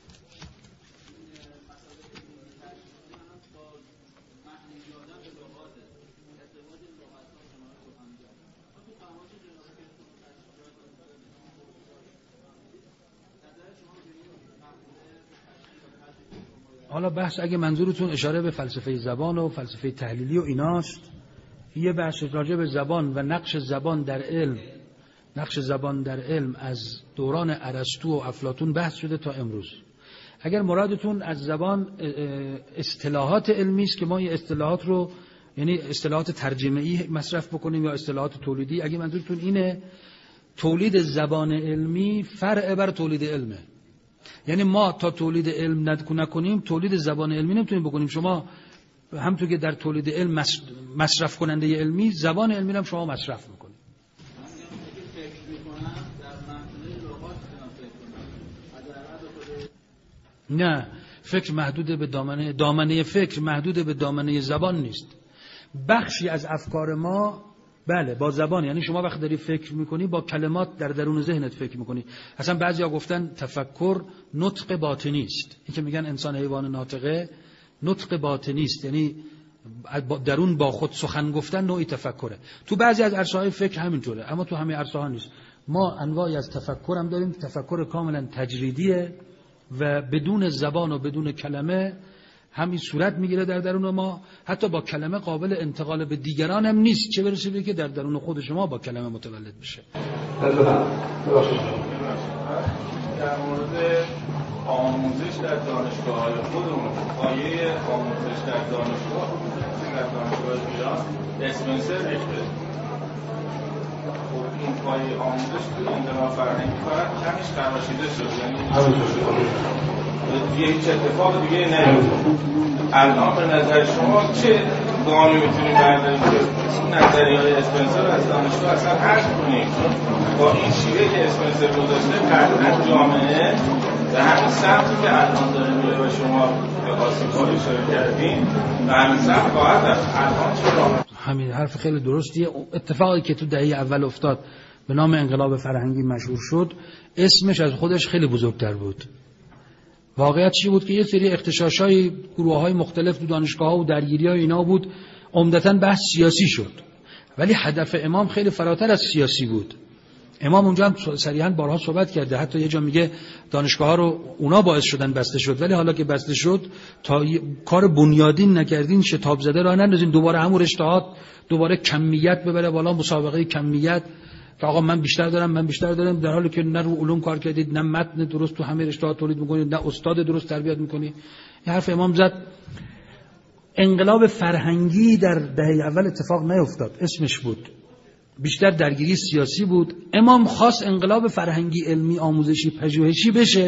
حالا بحث اگه منظورتون اشاره به فلسفه زبان و فلسفه تحلیلی و ایناست، یه بحث راجع به زبان و نقش زبان در علم، نقش زبان در علم از دوران ارسطو و افلاطون بحث شده تا امروز. اگر مرادتون از زبان اصطلاحات علمی است که ما این اصطلاحات رو یعنی اصطلاحات ترجمه‌ای مصرف بکنیم یا اصطلاحات تولیدی، اگه منظورتون اینه، تولید زبان علمی فرع بر تولید علمه. یعنی ما تا تولید علم نکنیم تولید زبان علمی نمیتونیم بکنیم. شما همونطور که در تولید علم مصرف کننده علمی، زبان علمی هم شما مصرف میکنید. نه، فکر محدود به دامنه فکر محدود به دامنه زبان نیست. بخشی از افکار ما بله با زبان، یعنی شما وقت داری فکر میکنی با کلمات در درون ذهنت فکر میکنی. اصلا بعضیا گفتن تفکر نطق باطنی است. این که میگن انسان حیوان ناطقه، نطق باطنی است، یعنی درون با خود سخن گفتن نوعی تفکره. تو بعضی از عرصه‌های فکر همینطوره، اما تو همه عرصه‌ها نیست. ما انواعی از تفکر هم داریم، تفکر کاملا تجریدیه و بدون زبان و بدون کلمه همین صورت میگیره در درون ما. حتی با کلمه قابل انتقال به دیگران هم نیست، چه برسه به که در درون خود شما با کلمه متولد بشه. در مورد آموزش در دانشگاه‌های خودمون، پایه آموزش در دانشگاه ایران اسپنسر ریخته. این پایه آموزش تو انقلاب فرهنگی فقط کمش خراشیده شد، یعنی هیچ اتفاق دیگه نیفتاد. الان به نظر شما چه گامی میتونیم برداریم که نظریه‌های اسپنسر از دانشگاه اصلا حذف کنیم؟ با این شیوه که اسپنسر گذاشته قطعا جامعه به همین سمتی که الان داره میره و شما به آسیب‌ها اشاره کردین به همین سمت خواهد رفت. الان چرا؟ همین حرف خیلی درستیه. اتفاقی که تو دهه اول افتاد به نام انقلاب فرهنگی مشهور شد، اسمش از خودش خیلی بزرگتر بود. واقعیت چی بود که یه سری اغتشاش‌های گروه‌های مختلف تو دانشگاه‌ها و درگیری‌های اینا بود، عمدتاً بحث سیاسی شد، ولی هدف امام خیلی فراتر از سیاسی بود. امام اونجا هم صریحاً بارها صحبت کرده، حتی یه جا میگه دانشگاه‌ها رو اونا باعث شدن بسته شد، ولی حالا که بسته شد تا کار بنیادین نکردین، شتاب زده راه نندازین، دوباره همون رشته‌ها دوباره کمیت ببره بالا، مسابقه کمیت که آقا من بیشتر دارم، در حالی که نه رو علوم کار کردید، نه متن درست تو همه رشته‌ها تولید می‌کنید، نه استاد درست تربیت می‌کنید. این حرف امام زد. انقلاب فرهنگی در دهه اول اتفاق نیفتاد، اسمش بود، بیشتر درگیری سیاسی بود. امام خواست انقلاب فرهنگی علمی آموزشی پژوهشی بشه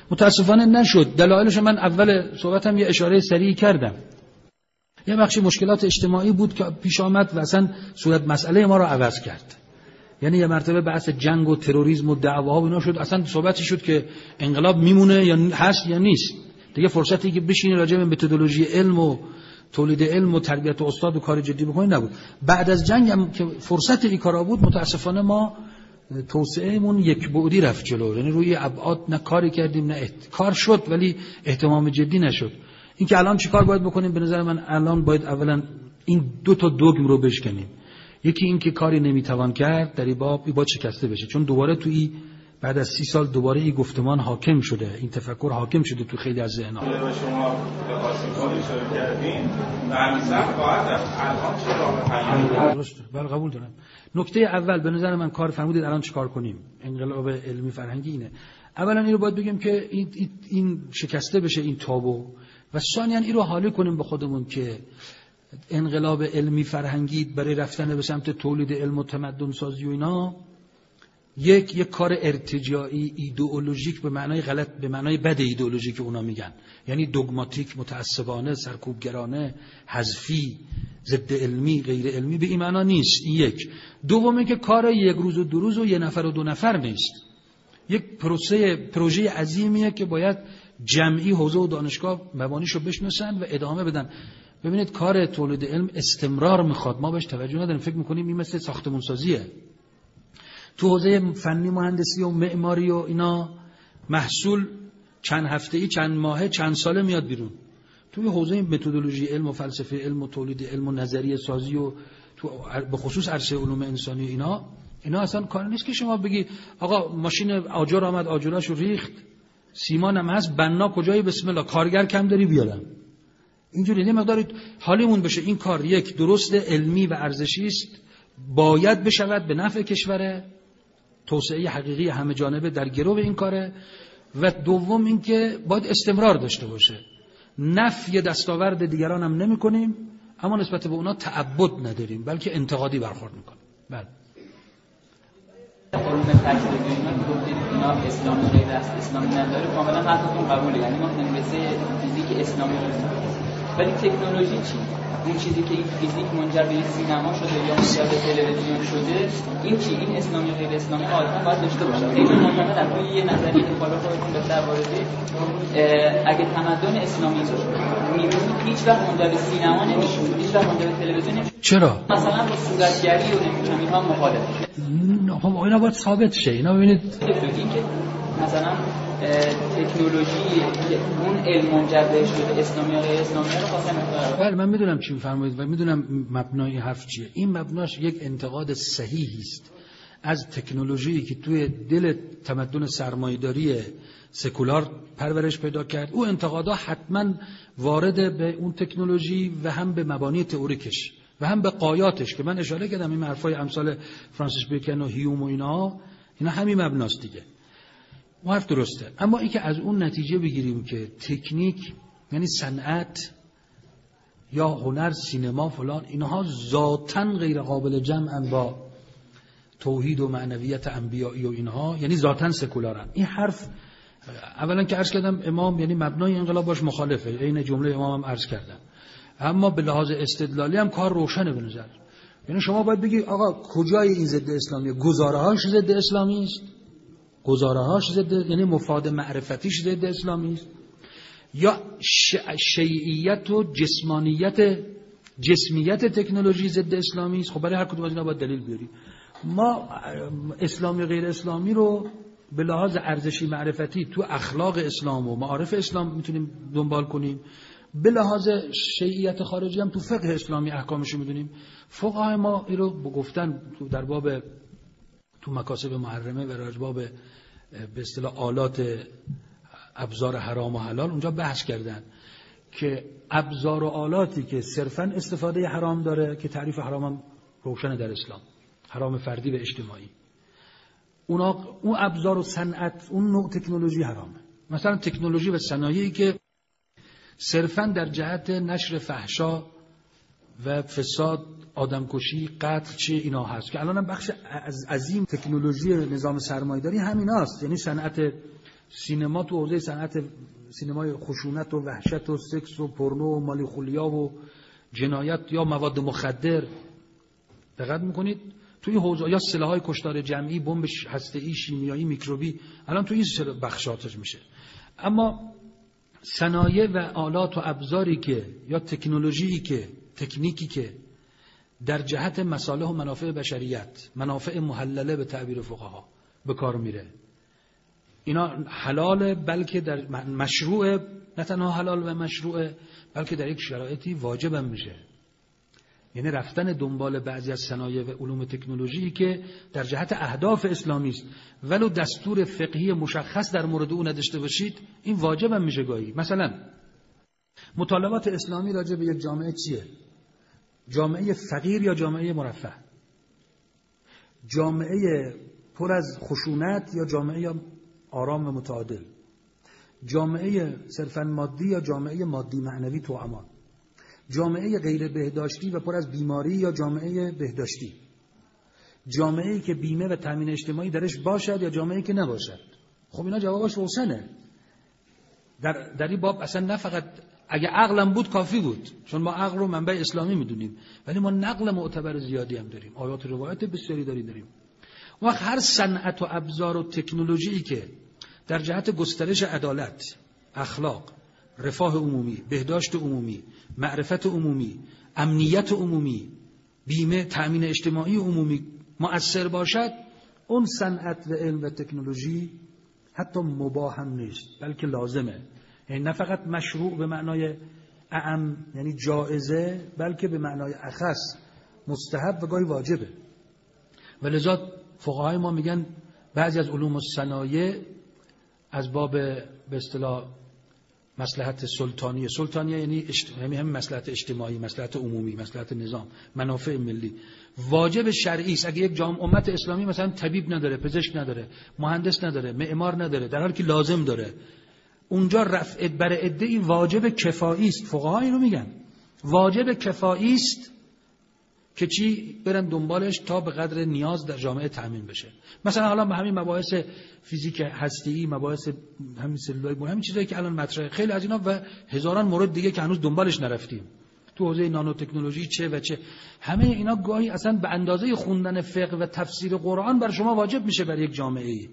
متاسفانه نشد. دلایلش من اول صحبتم یه اشاره سریع کردم. یه بخشی مشکلات اجتماعی بود که پیش آمد و اصلا صورت مسئله ما رو عوض کرد. یعنی یه مرتبه بحث جنگ و تروریسم و دعواها و اینا شد، اصلا صحبتی شد که انقلاب میمونه یا هست یا نیست. دیگه فرصتی که بشینی راجع به متدولوژی علم و تولید علم و تربیت استاد و کار جدی بکنی نبود. بعد از جنگ هم که فرصت این کارا بود، متاسفانه ما توسعهمون یک بعدی رفت جلو. یعنی روی ابعاد نه کاری کردیم نه کار شد ولی اهتمام جدی نشد. این که الان چیکار باید بکنیم؟ به نظر من الان باید اولا این دو تا دوگم رو بشکنیم. یکی این که کاری نمیتوان کرد در این باب شکسته بشه، چون دوباره توی بعد از 30 سال دوباره این گفتمان حاکم شده، این تفکر حاکم شده تو خیلی از ذهن‌ها. شما به آسیب‌های اشاره کردین و همیشه خواهد الان چه راه حلی؟ درسته، بله قبول دارم. نکته اول به نظر من کار فرمودید الان چیکار کنیم؟ انقلاب علمی فرهنگی اینه. اولا این رو باید بگیم که این شکسته بشه این تابو، و ثانیاً این رو حالی کنیم به خودمون که انقلاب علمی فرهنگی برای رفتن به سمت تولید علم و تمدن سازی و اینا یک کار ارتجاعی ایدئولوژیک به معنای غلط، به معنای بد ایدئولوژیک که اونا میگن، یعنی دوگماتیک، متعصبانه، سرکوبگرانه، حذفی، ضد علمی، غیر علمی، به این معنا نیست. این یک. دومه که کار یک روز و دو روز و یه نفر و دو نفر نیست. یک پروژه عظیمیه که باید جمعی حوزه و دانشگاه مبانیشو بشناسن و ادامه بدن. ببینید کار تولید علم استمرار میخواد، ما بهش توجه نداریم، فکر میکنیم این مثل ساختمون سازیه. تو حوزه فنی مهندسی و معماری و اینا محصول چند هفته‌ای، چند ماهه، چند ساله میاد بیرون. توی حوزه متدولوژی علم و فلسفه علم و تولید علم و نظریه سازی و تو به خصوص عرصه علوم انسانی اینا اصلا کار نیست که شما بگی آقا ماشین آجر آمد آجراشو ریخت، سیمان هم هست، بنا کجایی، بسم الله، کارگر کم داری بیارم. اینجوری یه مقدار حالیمون بشه. این کار یک درست علمی و ارزشی است، باید بشود به نفع کشور، توسعه حقیقی همه جانبه در گرو این کاره. و دوم این که باید استمرار داشته باشه. نفی دستاورد دیگران هم نمی کنیم، اما نسبت به اونا تعبد نداریم، بلکه انتقادی برخورد میکنیم. بله. علوم تجربی اینا گفتید اینا اسلامی غیر است، اسلامی نداره، کاملا حرفتون قبوله. یعنی ما هندسه فیزیک اسلامی داریم، ولی تکنولوژی چی؟ اون چیزی که این فیزیک منجر به سینما شده یا منجر به تلویزیون شده، این چی؟ این اسلامی غیر اسلامی حتما باید داشته باشه. خیلی معتقدم روی یه نظریه که بالا خودتون بهتر واردید، اگه تمدن اسلامی میمون هیچ وقت منجر به سینما نمیشه، هیچ وقت منجر به تلویزیون نمیشه. چرا؟ مثلا با صورتگری و نمیدونم اینها مخالفه. خب اینا باید ثابت شه. اینا ببینید که مثلا تکنولوژی اون علم منجر به شده اسلامی یا غیر اسلامی رو خواستم بفرمایید. بله من میدونم چی میفرمایید و میدونم مبنای حرف چیه. این مبناش یک انتقاد صحیحی است از تکنولوژی که توی دل تمدن سرمایه‌داری سکولار پرورش پیدا کرد. او انتقادا حتما وارد به اون تکنولوژی و هم به مبانی تئوریکش و هم به قایاتش که من اشاره کردم. این حرفای امثال فرانسیس بیکن و هیوم و اینا همین مبناست دیگه. حرف درسته، اما این که از اون نتیجه بگیریم که تکنیک یعنی صنعت یا هنر، سینما فلان، اینها ذاتاً غیر قابل جمعن با توحید و معنویت انبیایی و اینها، یعنی ذاتاً سکولارن. این حرف اولا که عرض کردم امام یعنی مبنای انقلاب باش مخالفه، این جمله امام هم عرض کردم، اما به لحاظ استدلالی هم کار روشنه به نظر. یعنی شما باید بگی آقا کجای این ضد اسلامیه؟ گزاره‌هاش ضد اسلامی است، گزاره‌هاش ضد، یعنی مفاد معرفتیش ضد اسلامی است، یا شیعیت و جسمیت تکنولوژی ضد اسلامی است. خب برای هر کدوم از اینا باید دلیل بیاری. ما اسلامی غیر اسلامی رو به لحاظ ارزشی معرفتی تو اخلاق اسلام و معارف اسلام میتونیم دنبال کنیم، به لحاظ شیعیت خارجی هم تو فقه اسلامی احکامش میدونیم. فقهای ما این رو گفتن در باب تو مکاسب محرمه و در باب به اصطلاح آلات ابزار حرام و حلال اونجا بحث کردن که ابزار و آلاتی که صرفاً استفاده حرام داره که تعریف حرام هم روشنه در اسلام، حرام فردی و اجتماعی، اون ابزار و صنعت، اون نوع تکنولوژی حرامه. مثلا تکنولوژی و صنایعی که صرفاً در جهت نشر فحشا و فساد، آدمکشی، قتل چه اینا هست که الان هم بخش عظیم تکنولوژی نظام سرمایه‌داری همین هست. یعنی صنعت سینما تو حوزه صنعت سینمای خشونت و وحشت و سکس و پورنو و مالیخولیا و جنایت یا مواد مخدر، دقت میکنید توی حوزه یا سلاح‌های کشتار جمعی، بمب هسته‌ای، شیمیایی، میکروبی، الان توی این بخشاتش میشه. اما صنایع و آلات و ابزاری که یا تکنیکی که در جهت مصالح و منافع بشریت، منافع محلله به تعبیر فقها به کار میره، اینا حلاله، بلکه در مشروعه، نه تنها حلال و مشروعه بلکه در یک شرایطی واجب هم میشه. یعنی رفتن دنبال بعضی از صنایع و علوم تکنولوژی که در جهت اهداف اسلامی است ولو دستور فقهی مشخص در مورد اون نداشته باشید، این واجب هم میشه گاهی. مثلا مطالبات اسلامی راجع به یک جامعه چیه؟ جامعه فقیر یا جامعه مرفه؟ جامعه پر از خشونت یا جامعه آرام و متعادل؟ جامعه صرفاً مادی یا جامعه مادی معنوی توامان؟ جامعه غیر بهداشتی و پر از بیماری یا جامعه بهداشتی؟ جامعه‌ای که بیمه و تامین اجتماعی درش باشد یا جامعه‌ای که نباشد؟ خب اینا جوابش روشنه. در این باب اصلا نه فقط اگه عقلم بود کافی بود، چون ما عقل رو منبع اسلامی میدونیم، ولی ما نقل معتبر زیادی هم داریم، آیات و روایت بسیاری داریم. وقت هر صنعت و ابزار و تکنولوژیی که در جهت گسترش عدالت، اخلاق، رفاه عمومی، بهداشت عمومی، معرفت عمومی، امنیت عمومی، بیمه، تأمین اجتماعی عمومی مؤثر باشد، اون صنعت و علم و تکنولوژی حتی مباح هم نیست بلکه لازمه. یعنی نه فقط مشروع به معنای اعم یعنی جائزه، بلکه به معنای اخص مستحب و گاهی واجبه. ولذا فقهای ما میگن بعضی از علوم و صنایع از باب به اصطلاح مصلحت سلطانیه یعنی همین مصلحت اجتماعی، مصلحت عمومی، مصلحت نظام، منافع ملی، واجب شرعی است. اگه یک جامعه امت اسلامی مثلا طبیب نداره، پزشک نداره، مهندس نداره، معمار نداره، در حالی که لازم داره، اونجا رفع بر عده‌ای واجب کفایی است. فقها اینو میگن واجب کفایی است که چی برن دنبالش تا به قدر نیاز در جامعه تامین بشه. مثلا حالا به همین مباحث فیزیک هسته‌ای، مباحث همین سلولای همین چیزایی که الان مطرحه، خیلی از اینا و هزاران مورد دیگه که هنوز دنبالش نرفتیم، تو حوزه نانو تکنولوژی چه همه اینا گاهی اصلا به اندازه خوندن فقه و تفسیر قرآن بر شما واجب میشه بر یک جامعه.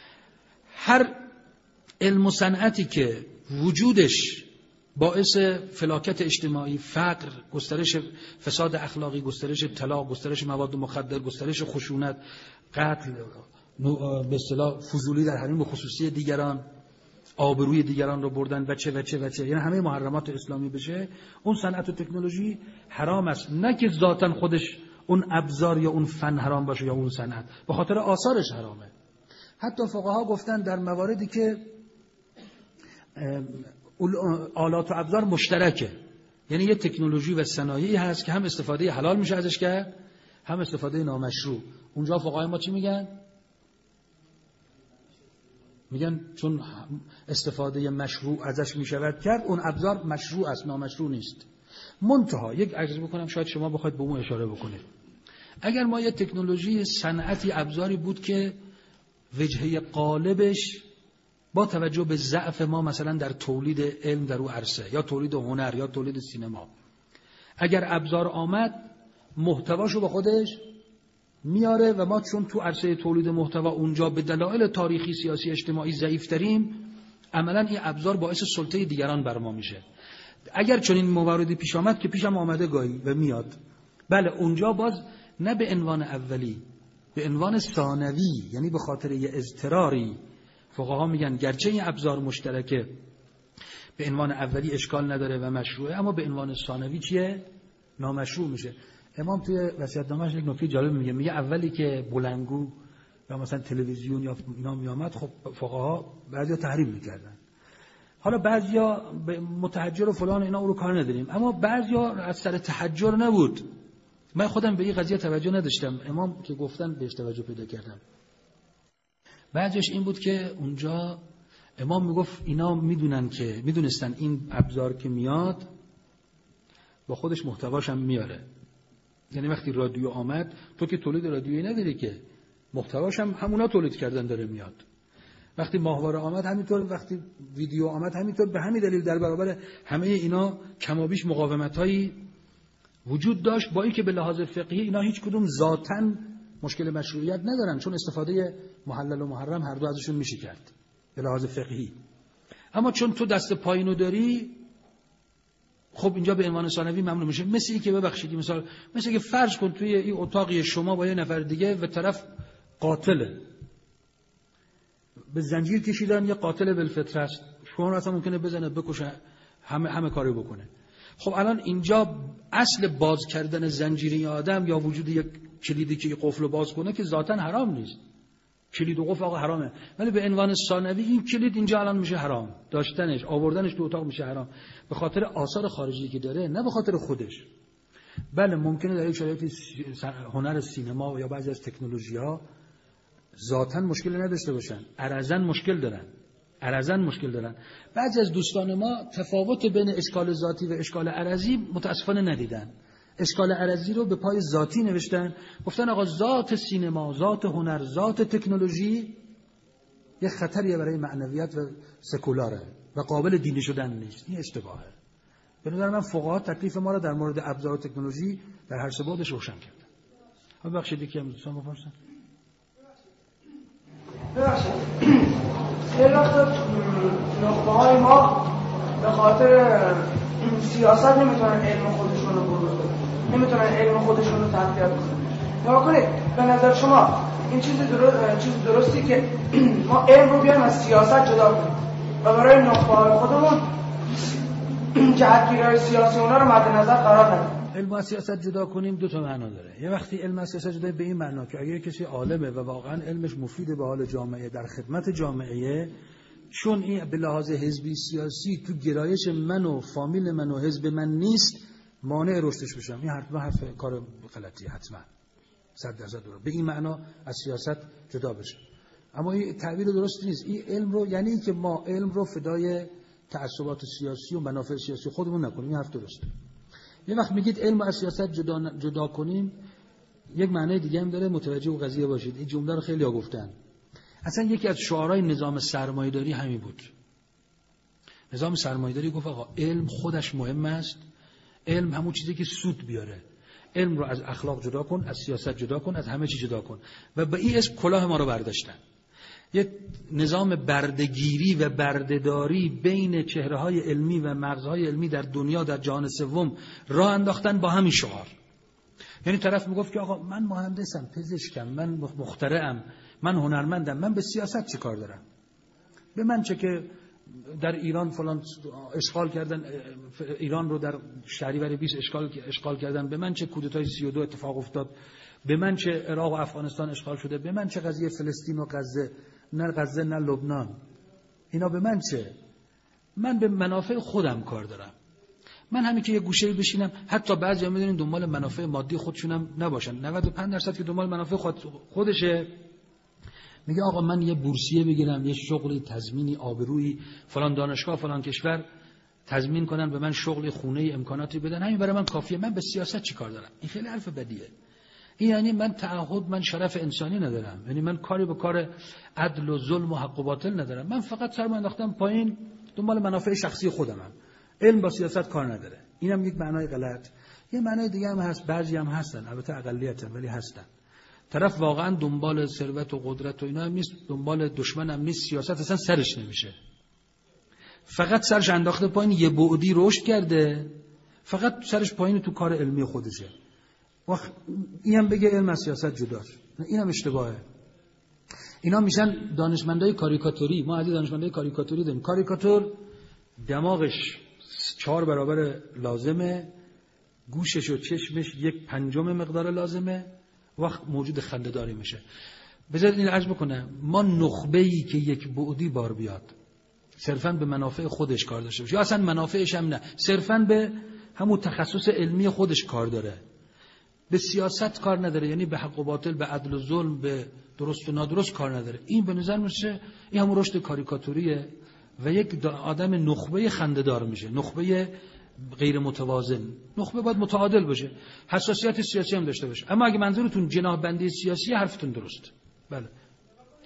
هر علم و صنعتی که وجودش باعث فلاکت اجتماعی، فقر، گسترش فساد اخلاقی، گسترش طلاق، گسترش مواد مخدر، گسترش خشونت، قتل، به اصطلاح فضولی در حریم خصوصی دیگران، آبروی دیگران رو بردن و چه یعنی همه محرمات اسلامی بشه، اون صنعت و تکنولوژی حرام است. نه که ذاتاً خودش اون ابزار یا اون فن حرام باشه یا اون صنعت، به خاطر آثارش حرامه. حتی فقها گفتن در مواردی که آلات و ابزار مشترکه، یعنی یه تکنولوژی و صنایعی هست که هم استفاده حلال میشه ازش کرد، هم استفاده نامشروع، اونجا فقهای ما چی میگن؟ میگن چون استفاده مشروع ازش میشود کرد، اون ابزار مشروع است، نامشروع نیست. منتها یک عرض بکنم، شاید شما بخواید به اون اشاره بکنید. اگر ما یه تکنولوژی، صنعتی، ابزاری بود که وجهه قالبش با توجه به ضعف ما مثلا در تولید علم در او عرصه، یا تولید هنر، یا تولید سینما، اگر ابزار آمد محتواشو با خودش میاره و ما چون تو عرصه تولید محتوا اونجا به دلایل تاریخی، سیاسی، اجتماعی ضعیف‌تریم، عملاً این ابزار باعث سلطه دیگران بر ما میشه. اگر چون این مواردی پیش آمد که پیشم آمده گاهی و میاد، بله اونجا باز نه به عنوان اولی، به عنوان ثانوی، یعنی به خاطر یه اضطراری، فقها میگن گرچه این ابزار مشترکه به عنوان اولی اشکال نداره و مشروعه، اما به عنوان ثانوی چیه؟ نامشروع میشه. امام توی وصیت‌نامه‌اش یک نکته جالب میگه اولی که بلندگو یا مثلا تلویزیون یا اینا میامد، خب فقها بعضیا تحریم میکردن. حالا بعضیا متحجر و فلان اینا او رو کار نداریم، اما بعضیا از سر تحجر نبود. من خودم به این قضیه توجه نداشتم، امام که گفتن بهش توجه پیدا کردم. بعضیش این بود که اونجا امام میگفت اینا میدونستن این ابزار که میاد با خودش محتواش هم میاره. یعنی وقتی رادیو آمد، تو که تولید رادیویی نداری که، محتواش هم همونا تولید کردن داره میاد. وقتی ماهواره آمد همینطور، وقتی ویدیو آمد همینطور. به همین دلیل در برابر همه اینا کمابیش مقاومت‌هایی وجود داشت، با اینکه به لحاظ فقهی اینا هیچ کدوم ذاتاً مشکل مشروعیت ندارن، چون استفاده محلل و محرم هر دو ازشون میشه کرد به لحاظ فقهی. اما چون تو دست پایینو داری، خب اینجا به عنوان ثانوی ممنوع میشه. مثل اینکه ببخشید مثال، مثل که فرض کن توی این اتاقی شما با یه نفر دیگه و طرف قاتله، به زنجیر کشیدن، یه قاتل بالفطره است، شما رو اصلا ممکنه بزنه بکشه، همه کاری بکنه. خب الان اینجا اصل باز کردن زنجیری آدم یا وجود یک کلیدی که قفل رو باز کنه که ذاتاً حرام نیست، کلید و قفل آقا حرامه، ولی به عنوان ثانوی این کلید اینجا الان میشه حرام، داشتنش آوردنش تو اتاق میشه حرام، به خاطر آثار خارجی که داره، نه به خاطر خودش. بله ممکنه در یک شرایطی هنر سینما یا بعضی از تکنولوژی‌ها ذاتاً مشکل نداشته باشن، عرضاً مشکل دارن. بعضی از دوستان ما تفاوت بین اشکال ذاتی و اشکال عرضی متاسفانه ندیدن. اشکال عرضی رو به پای ذاتی نوشتن، گفتن آقا ذات سینما، ذات هنر، ذات تکنولوژی یه خطریه برای معنویت و سکولاره و قابل دینی شدن نیست. این اشتباهه. به نظر من فقها تکلیف ما رو در مورد ابزار تکنولوژی در هر سه بعدش روشن کردن. ببخشید یکی از دوستان بپرسن. ببخشید یه وقت نخبه‌های ما به خاطر سیاست نمیتونن علم خودشون رو بروز بدن، نمیتونن علم خودشون رو تقویت کنن. نگاه کنید، به نظر شما این چیز درستی که ما علم رو بیایم از سیاست جدا کنیم و برای نخبه‌های خودمون جهتگیری‌های سیاسی اونا رو مد نظر قرار ندیم؟ علم و سیاست جدا کنیم دو تا معنا داره. یه وقتی علم و سیاست جدا به این معنا که اگه کسی عالمه و واقعا علمش مفید به حال جامعه، در خدمت جامعه، چون این به لحاظ حزبی سیاسی تو گرایش من و فامیل من و حزب من نیست، مانع رشدش بشم، این حرف کار غلطیه، حتما 100% درست. به این معنا از سیاست جدا بشه. اما این تعبیر درست نیست. این علم رو یعنی که ما علم رو فدای تعصبات سیاسی و منافع سیاسی خودمون نکنیم، این حرف درسته. یه وقت میگید علم از سیاست جدا کنیم، یک معنی دیگه هم داره، متوجه و قضیه باشید. این جمله رو خیلی‌ها گفتن. اصلا یکی از شعارهای نظام سرمایه‌داری همین بود. نظام سرمایه‌داری گفت آقا علم خودش مهم است، علم همون چیزی که سود بیاره. علم رو از اخلاق جدا کن، از سیاست جدا کن، از همه چی جدا کن. و به این اسم کلاه ما رو برداشتن. یک نظام برده‌گیری و برده‌داری بین چهره‌های علمی و مغزهای علمی در دنیا، در جهان سوم راه انداختن با همین شعار. یعنی طرف میگفت که آقا من مهندسم، پزشکم، من مخترعم، من هنرمندم، من به سیاست چی کار دارم؟ به من چه که در ایران فلان اشغال کردن، ایران رو در شهریور 20 اشغال کردن، به من چه کودتای 32 اتفاق افتاد، به من چه عراق و افغانستان اشغال شده، به من چه قضیه فلسطین و غزه نه لبنان، اینا به من چه؟ من به منافع خودم کار دارم. من همین که یه گوشه بشینم، حتی بعضیا میدونین دنبال منافع مادی خودشونم نباشن، 95% که دنبال منافع خودشه، میگه آقا من یه بورسیه بگیرم، یه شغلی، تضمینی، آبرویی، فلان دانشگاه، فلان کشور تضمین کنن به من شغل، خونه، امکاناتی بدن، همین برای من کافیه. من به سیاست چی کار دارم؟ این خیلی حرف بدیه. این یعنی من تعهد، من شرف انسانی ندارم، یعنی من کاری به کار عدل و ظلم و حق و باطل ندارم، من فقط سرم انداختم پایین، دنبال منافع شخصی خودمم. علم با سیاست کار نداره. اینم یک معنای غلط. یه معنای دیگه هم هست، بعضی هم هستن، البته اقلیتن ولی هستن. طرف واقعا دنبال ثروت و قدرت و اینا هم نیست، دنبال دشمن هم نیست، سیاست اصلا سرش نمیشه. فقط سرش انداخته پایین، یه بعدی رشد کرده، فقط سرش پایین تو کار علمی خودشه. وقت اینم بگه علم از سیاست جداست، اینم اشتباهه. اینا میشن دانشمندای کاریکاتوری. ما علی دانشمندای کاریکاتوری داریم. کاریکاتور دماغش 4 برابر لازمه، گوشش و چشمش 1/5 مقدار لازمه، وقت موجود خنده‌داری میشه. بذارید این عرض بکنم، ما نخبه‌ای که یک بعدی بار بیاد صرفاً به منافع خودش کار داشته باشه، یا اصلا منافعش هم نه، صرفاً به همون تخصص علمی خودش کار داره، به سیاست کار نداره، یعنی به حق و باطل، به عدل و ظلم، به درست و نادرست کار نداره، این به نظر میشه این همون رشد کاریکاتوریه و یک آدم نخبه خنده‌دار میشه، نخبه غیر متوازن. نخبه باید متعادل باشه، حساسیت سیاسی هم داشته باشه. اما اگه منظورتون جناح بندی سیاسی، حرفتون درست. بله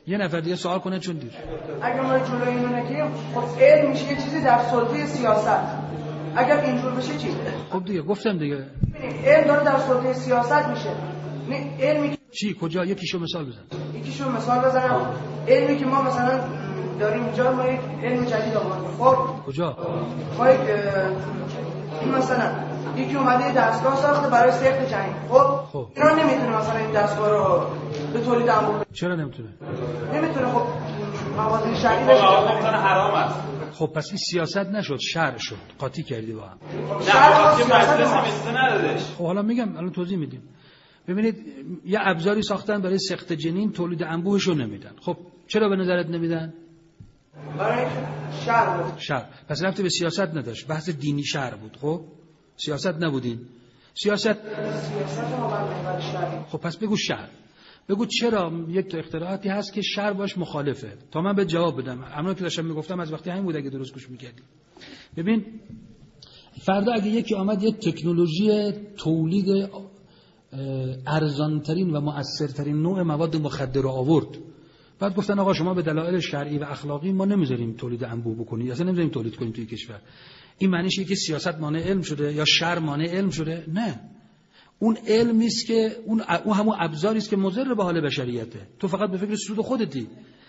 یه نفر دیگه سوال کنه چون دیر. اگه ما جلوی اینو نگیریم خب علم میشه یه چیزی در سلطه سیاست. اگر اینجور بشه چی؟ خب دیگه گفتم دیگه. علم داره در سلطه سیاست میشه. نه علمی چی کجا یکیشو مثال بزن. یکیشو مثال بزنم. علمی که ما مثلا داریم اینجا ما یک علم جدید آوردیم. خب کجا؟ ما یک مثلا یکی اومده دستگاه ساخته برای سخت جنگ. خب ایران نمیتونه مثلا این دستگاه رو به تولید انبوه. چرا نمیتونه؟ نمیتونه. خب موازین شرعی بشه. حرام است. خب پس این سیاست نشد، شرع شد. قاطی کردی با هم. نه مجلس هم اجازه ندادش. خب حالا میگم، الان توضیح میدیم. ببینید یه ابزاری ساختن برای سقط جنین، تولید انبوهش رو نمیدن. خب چرا به نظرت نمیدن؟ برای شرع بود. شرع. پس رفته به سیاست نداشت، بحث دینی شرع بود. خب سیاست نبودین. سیاست ما برای شرع. خب پس بگو شرع. بگو چرا یک تا اختراعاتی هست که شرع باش مخالفه، تا من به جواب بدم. همون که داشتم میگفتم از وقتی همین بود اگه درست گوش میکردی. ببین فردا اگه یکی آمد یه تکنولوژی تولید ارزانترین و مؤثرترین نوع مواد مخدر رو آورد، بعد گفتن آقا شما به دلایل شرعی و اخلاقی ما نمیذاریم تولید انبوه بکنید، اصلا نمیذاریم تولید کنیم توی کشور، این معنیش اینه که سیاست مانع علم شده یا شرع مانع علم شده؟ نه، اون علمی است که اون همون ابزاری است که مضر به حال بشریته. تو فقط به فکر سود خودتی.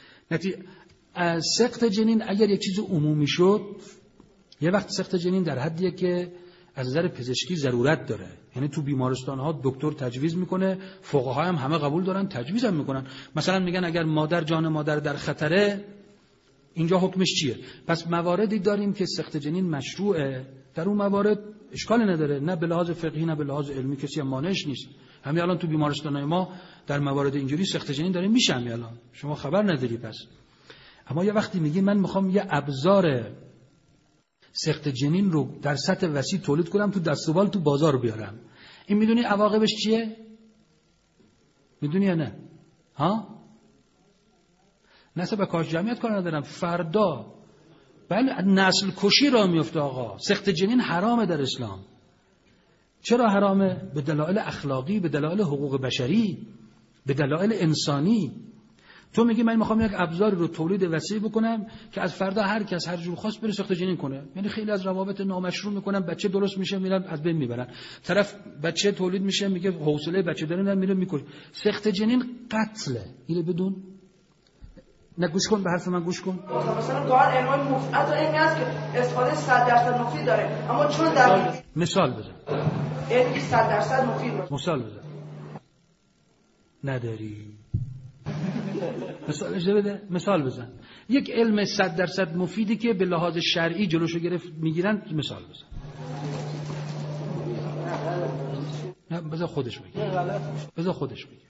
سقط جنین اگر یک چیز عمومی شد، یه وقت سقط جنین در حدیه که از نظر پزشکی ضرورت داره، یعنی تو بیمارستان‌ها دکتر تجویز میکنه، فقها هم همه قبول دارن، تجویز هم میکنن. مثلا میگن اگر جان مادر در خطره، اینجا حکمش چیه؟ پس مواردی داریم که سقط جنین مشروعه، در اون موارد اشکالی نداره، نه به لحاظ فقهی نه به لحاظ علمی کسی هم مانعش نیست. همین الان تو بیمارستان‌های ما در موارد اینجوری سقط جنین داره میشه همین الان، شما خبر نداری. پس اما یه وقتی میگی من میخوام یه ابزار سقط جنین رو در سطح وسیع تولید کنم، تو دست و بال تو بازار بیارم، این میدونی عواقبش چیه؟ میدونی یا نه؟ ها؟ نسبت به کاش جمعیت کار ندارم، فردا بله نسل کشی را میفته. آقا سقط جنین حرامه در اسلام. چرا حرامه؟ به دلایل اخلاقی، به دلایل حقوق بشری، به دلایل انسانی. تو میگی من میخوام یک ابزاری رو تولید وسیع بکنم که از فردا هر کس هر جور خواست بره سقط جنین کنه. یعنی خیلی از روابط نامشروع میکنن، بچه درست میشه میرن از بین میبرن، طرف بچه تولید میشه میگه حوصله بچه دارن میره میکشه. سقط جنین قتله. اینو بدون نه، گوش کن به حرف من، گوش کن. مثلا گاهن علمای مفید از علمی هست که استفاده 100% مفید داره، اما چون در مثال بزن. علمی 100% مفید باشه. مثال بزن. نداری. مثالش بده. مثال بزن. یک علم 100% مفیدی که به لحاظ شرعی جلوشو گرفت میگیرن، مثال بزن. نه بذار خودش بگه. بذار خودش بگه.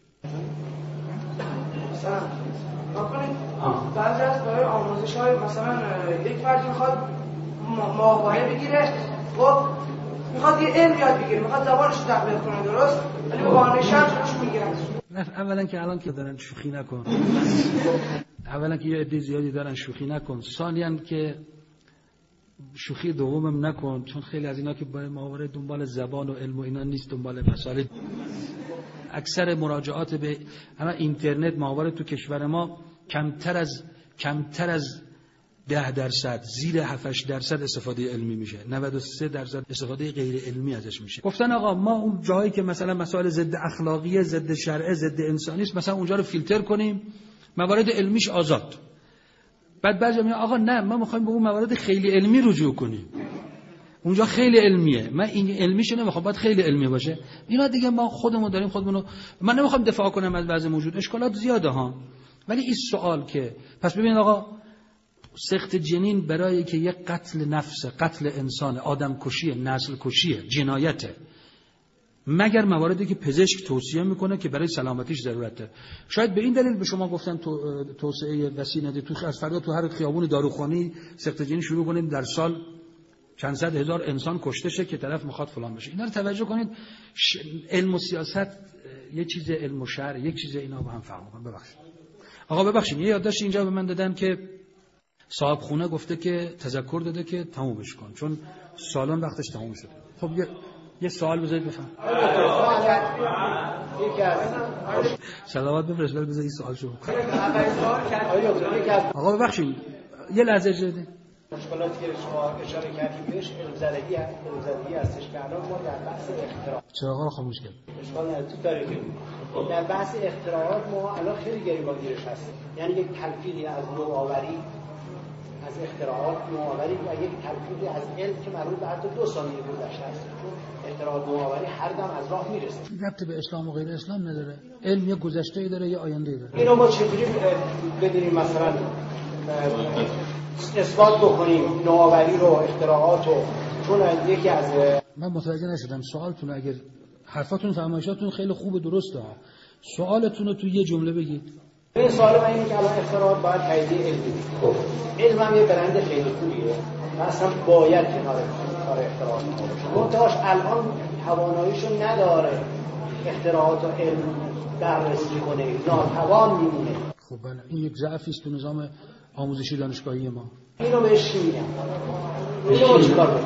مثلا بکنید بعضی از برای آموزش‌های مثلا یک فرد میخواد ماهواره بگیره، خب میخواد یه علم یاد بگیره، میخواد زبانش رو تقویت کنه، درست؟ ولی به بهانه شرع جلوش میگیرن. اولا که الان که دارن شوخی نکن. اولا که یه عده زیادی دارن شوخی نکن. ثانیاً که شوخی دومم نکن، چون خیلی از اینا که با ماهواره دنبال زبان و علم و اینا نیست، دنبال مسائل. اکثر مراجعات به همه اینترنت ماهواره تو کشور ما کمتر از 10%، زیر 7-8% استفاده علمی میشه، 93% استفاده غیر علمی ازش میشه. گفتن آقا ما اون جایی که مثلا مسائل ضد اخلاقی، ضد شرع، ضد انسانی است، مثلا اونجا رو فیلتر کنیم، موارد علمیش آزاد. بعد بعضی میگن آقا نه، ما میخوایم به اون موارد خیلی علمی رجوع کنیم، اونجا خیلی علمیه، من این علمیشو نمیخوام، باید خیلی علمی باشه. اینا دیگه ما خودمون داریم خودمونو، من نمیخوام دفاع کنم از وضع موجود، اشکالات زیاده ها، ولی این سوال که پس ببین آقا سقط جنین برای که یک قتل نفس، قتل انسان، آدم کشیه، نسل کشیه، جنایته، مگر مواردی که پزشک توصیه میکنه که برای سلامتیش ضرورته. شاید به این دلیل به شما گفتن توسعه وسیع ندید، تو از فردا تو هر خیابون داروخانه‌ای سقط جنین شروع کنید، در سال چند صد هزار انسان کشته شه که طرف میخواد فلان بشه. اینا رو توجه کنید. علم و سیاست یه چیز، علم و شرع یک چیز، اینا با هم فرق میکنن. ببخشید آقا، ببخشید یه یادداشت اینجا به من دادن که صاحب خونه گفته که تذکر داده که تمومش کن چون سالن وقتش تموم شده. خب یه سوال بذارید بفهم. سلامت بفرست ولی بذارید سوال شو. آقا ببخشید یه لحظه اجازه بدید. مشکلاتی که شما اشاره کردید بهش علم‌زدگی هستش که الان ما در بحث اختراع چراغا رو خاموش کرد. اشکال نداره تو تاریخی در بحث اختراعات ما الان خیلی گریبانگیرش هست. یعنی یک تلفیقی از نوآوری از اختراعات نوآوری و یک تلفیقی از علم که مربوط به حتی 2 ثانیه گذشته است. چون اختراع نوآوری هر دم از راه میرسه. ربطی به اسلام و غیر اسلام نداره. علم یا گذشته‌ای داره یا آینده‌ای داره. اینو ما چجوری بدونیم مثلا اثبات بکنیم نوآوری رو اختراعات رو؟ چون یکی از من متوجه نشدم سوالتون. اگر حرفاتون فرمایشاتون خیلی خوب درسته، سوالتون رو تو یه جمله بگید. این سوال من اینه که الان اختراعات باید تایید علمی. خب علم هم یه برند خیلی خوبیه و اصلا باید کنار کار اختراعات باشه. منتهاش الان تواناییشو نداره اختراعات و علم بررسی کنه، ناتوان میمونه. خب بله این یک ضعفی است تو نظام آموزشی دانشگاهی ما. اینو بهش چی میگم؟ اینو چیکار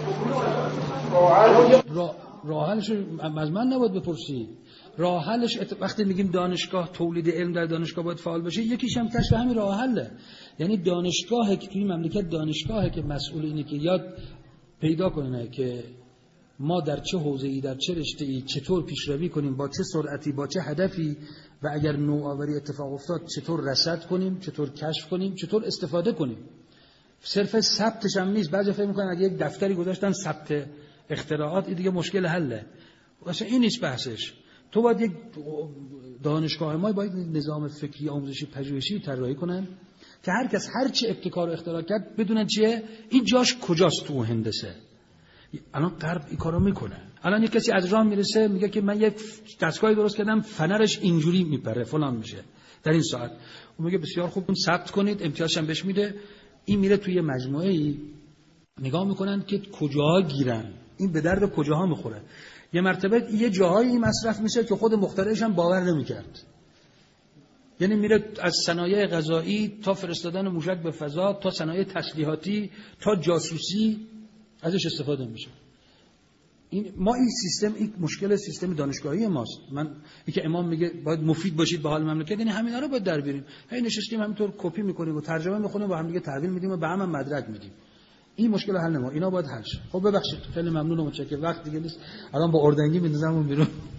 کنیم؟ راه حلش از من نباید بپرسی. راه حلش وقتی میگیم دانشگاه تولید علم در دانشگاه باید فعال بشه، یکیش هم کشف همین راه حله. یعنی دانشگاهی که توی مملکت دانشگاهی که مسئول اینه که یاد پیدا کنه که ما در چه حوزه‌ای در چه رشته‌ای چطور پیشروی کنیم، با چه سرعتی با چه هدفی، و اگر نوآوری اتفاق افتاد چطور رصد کنیم، چطور کشف کنیم، چطور استفاده کنیم. صرف ثبتش هم نیست. بعضی فکر می‌کنن اگه یک دفتری گذاشتن ثبت اختراعات این دیگه مشکل حله. واسه این نیست بحثش. تو باید یک دانشگاه ما باید نظام فکری آموزشی پژوهشی طراحی کنن که هر کس هر چه ابتکار و اختراع کرد بدونن چیه، این جاش کجاست تو هندسه. الان غرب این کارو میکنه. الان یک کسی از راه میرسه میگه که من یک دستگاهی درست کردم فنرش اینجوری میپره فلان میشه در این ساعت. اون میگه بسیار خوب اون ثبت کنید، امتیازش هم بهش میده. این میره توی مجموعه‌ای نگاه میکنن که کجاها گیرن، این به درد کجاها میخوره. یه مرتبه یه جاهایی مصرف میشه که خود مخترعش هم باور نمیکرد. یعنی میره از صنایع غذایی تا فرستادن موشک به فضا تا صنایع تسلیحاتی تا جاسوسی ازش استفاده میشه. این سیستم این مشکل سیستم دانشگاهی ماست. من اینکه امام میگه باید مفید باشید به حال مملکت، یعنی همینا رو باید در بیاریم. هی نشستیم همینطور کپی میکنیم و ترجمه میخونیم و هم دیگه تحویل میدیم و به هم مدرک میدیم. این مشکل حل نما. اینا باید حل شه. خب ببخشید خیلی ممنونم، متشکرم. وقت دیگه نیست. الان با اردنگی میندازمون بیرون.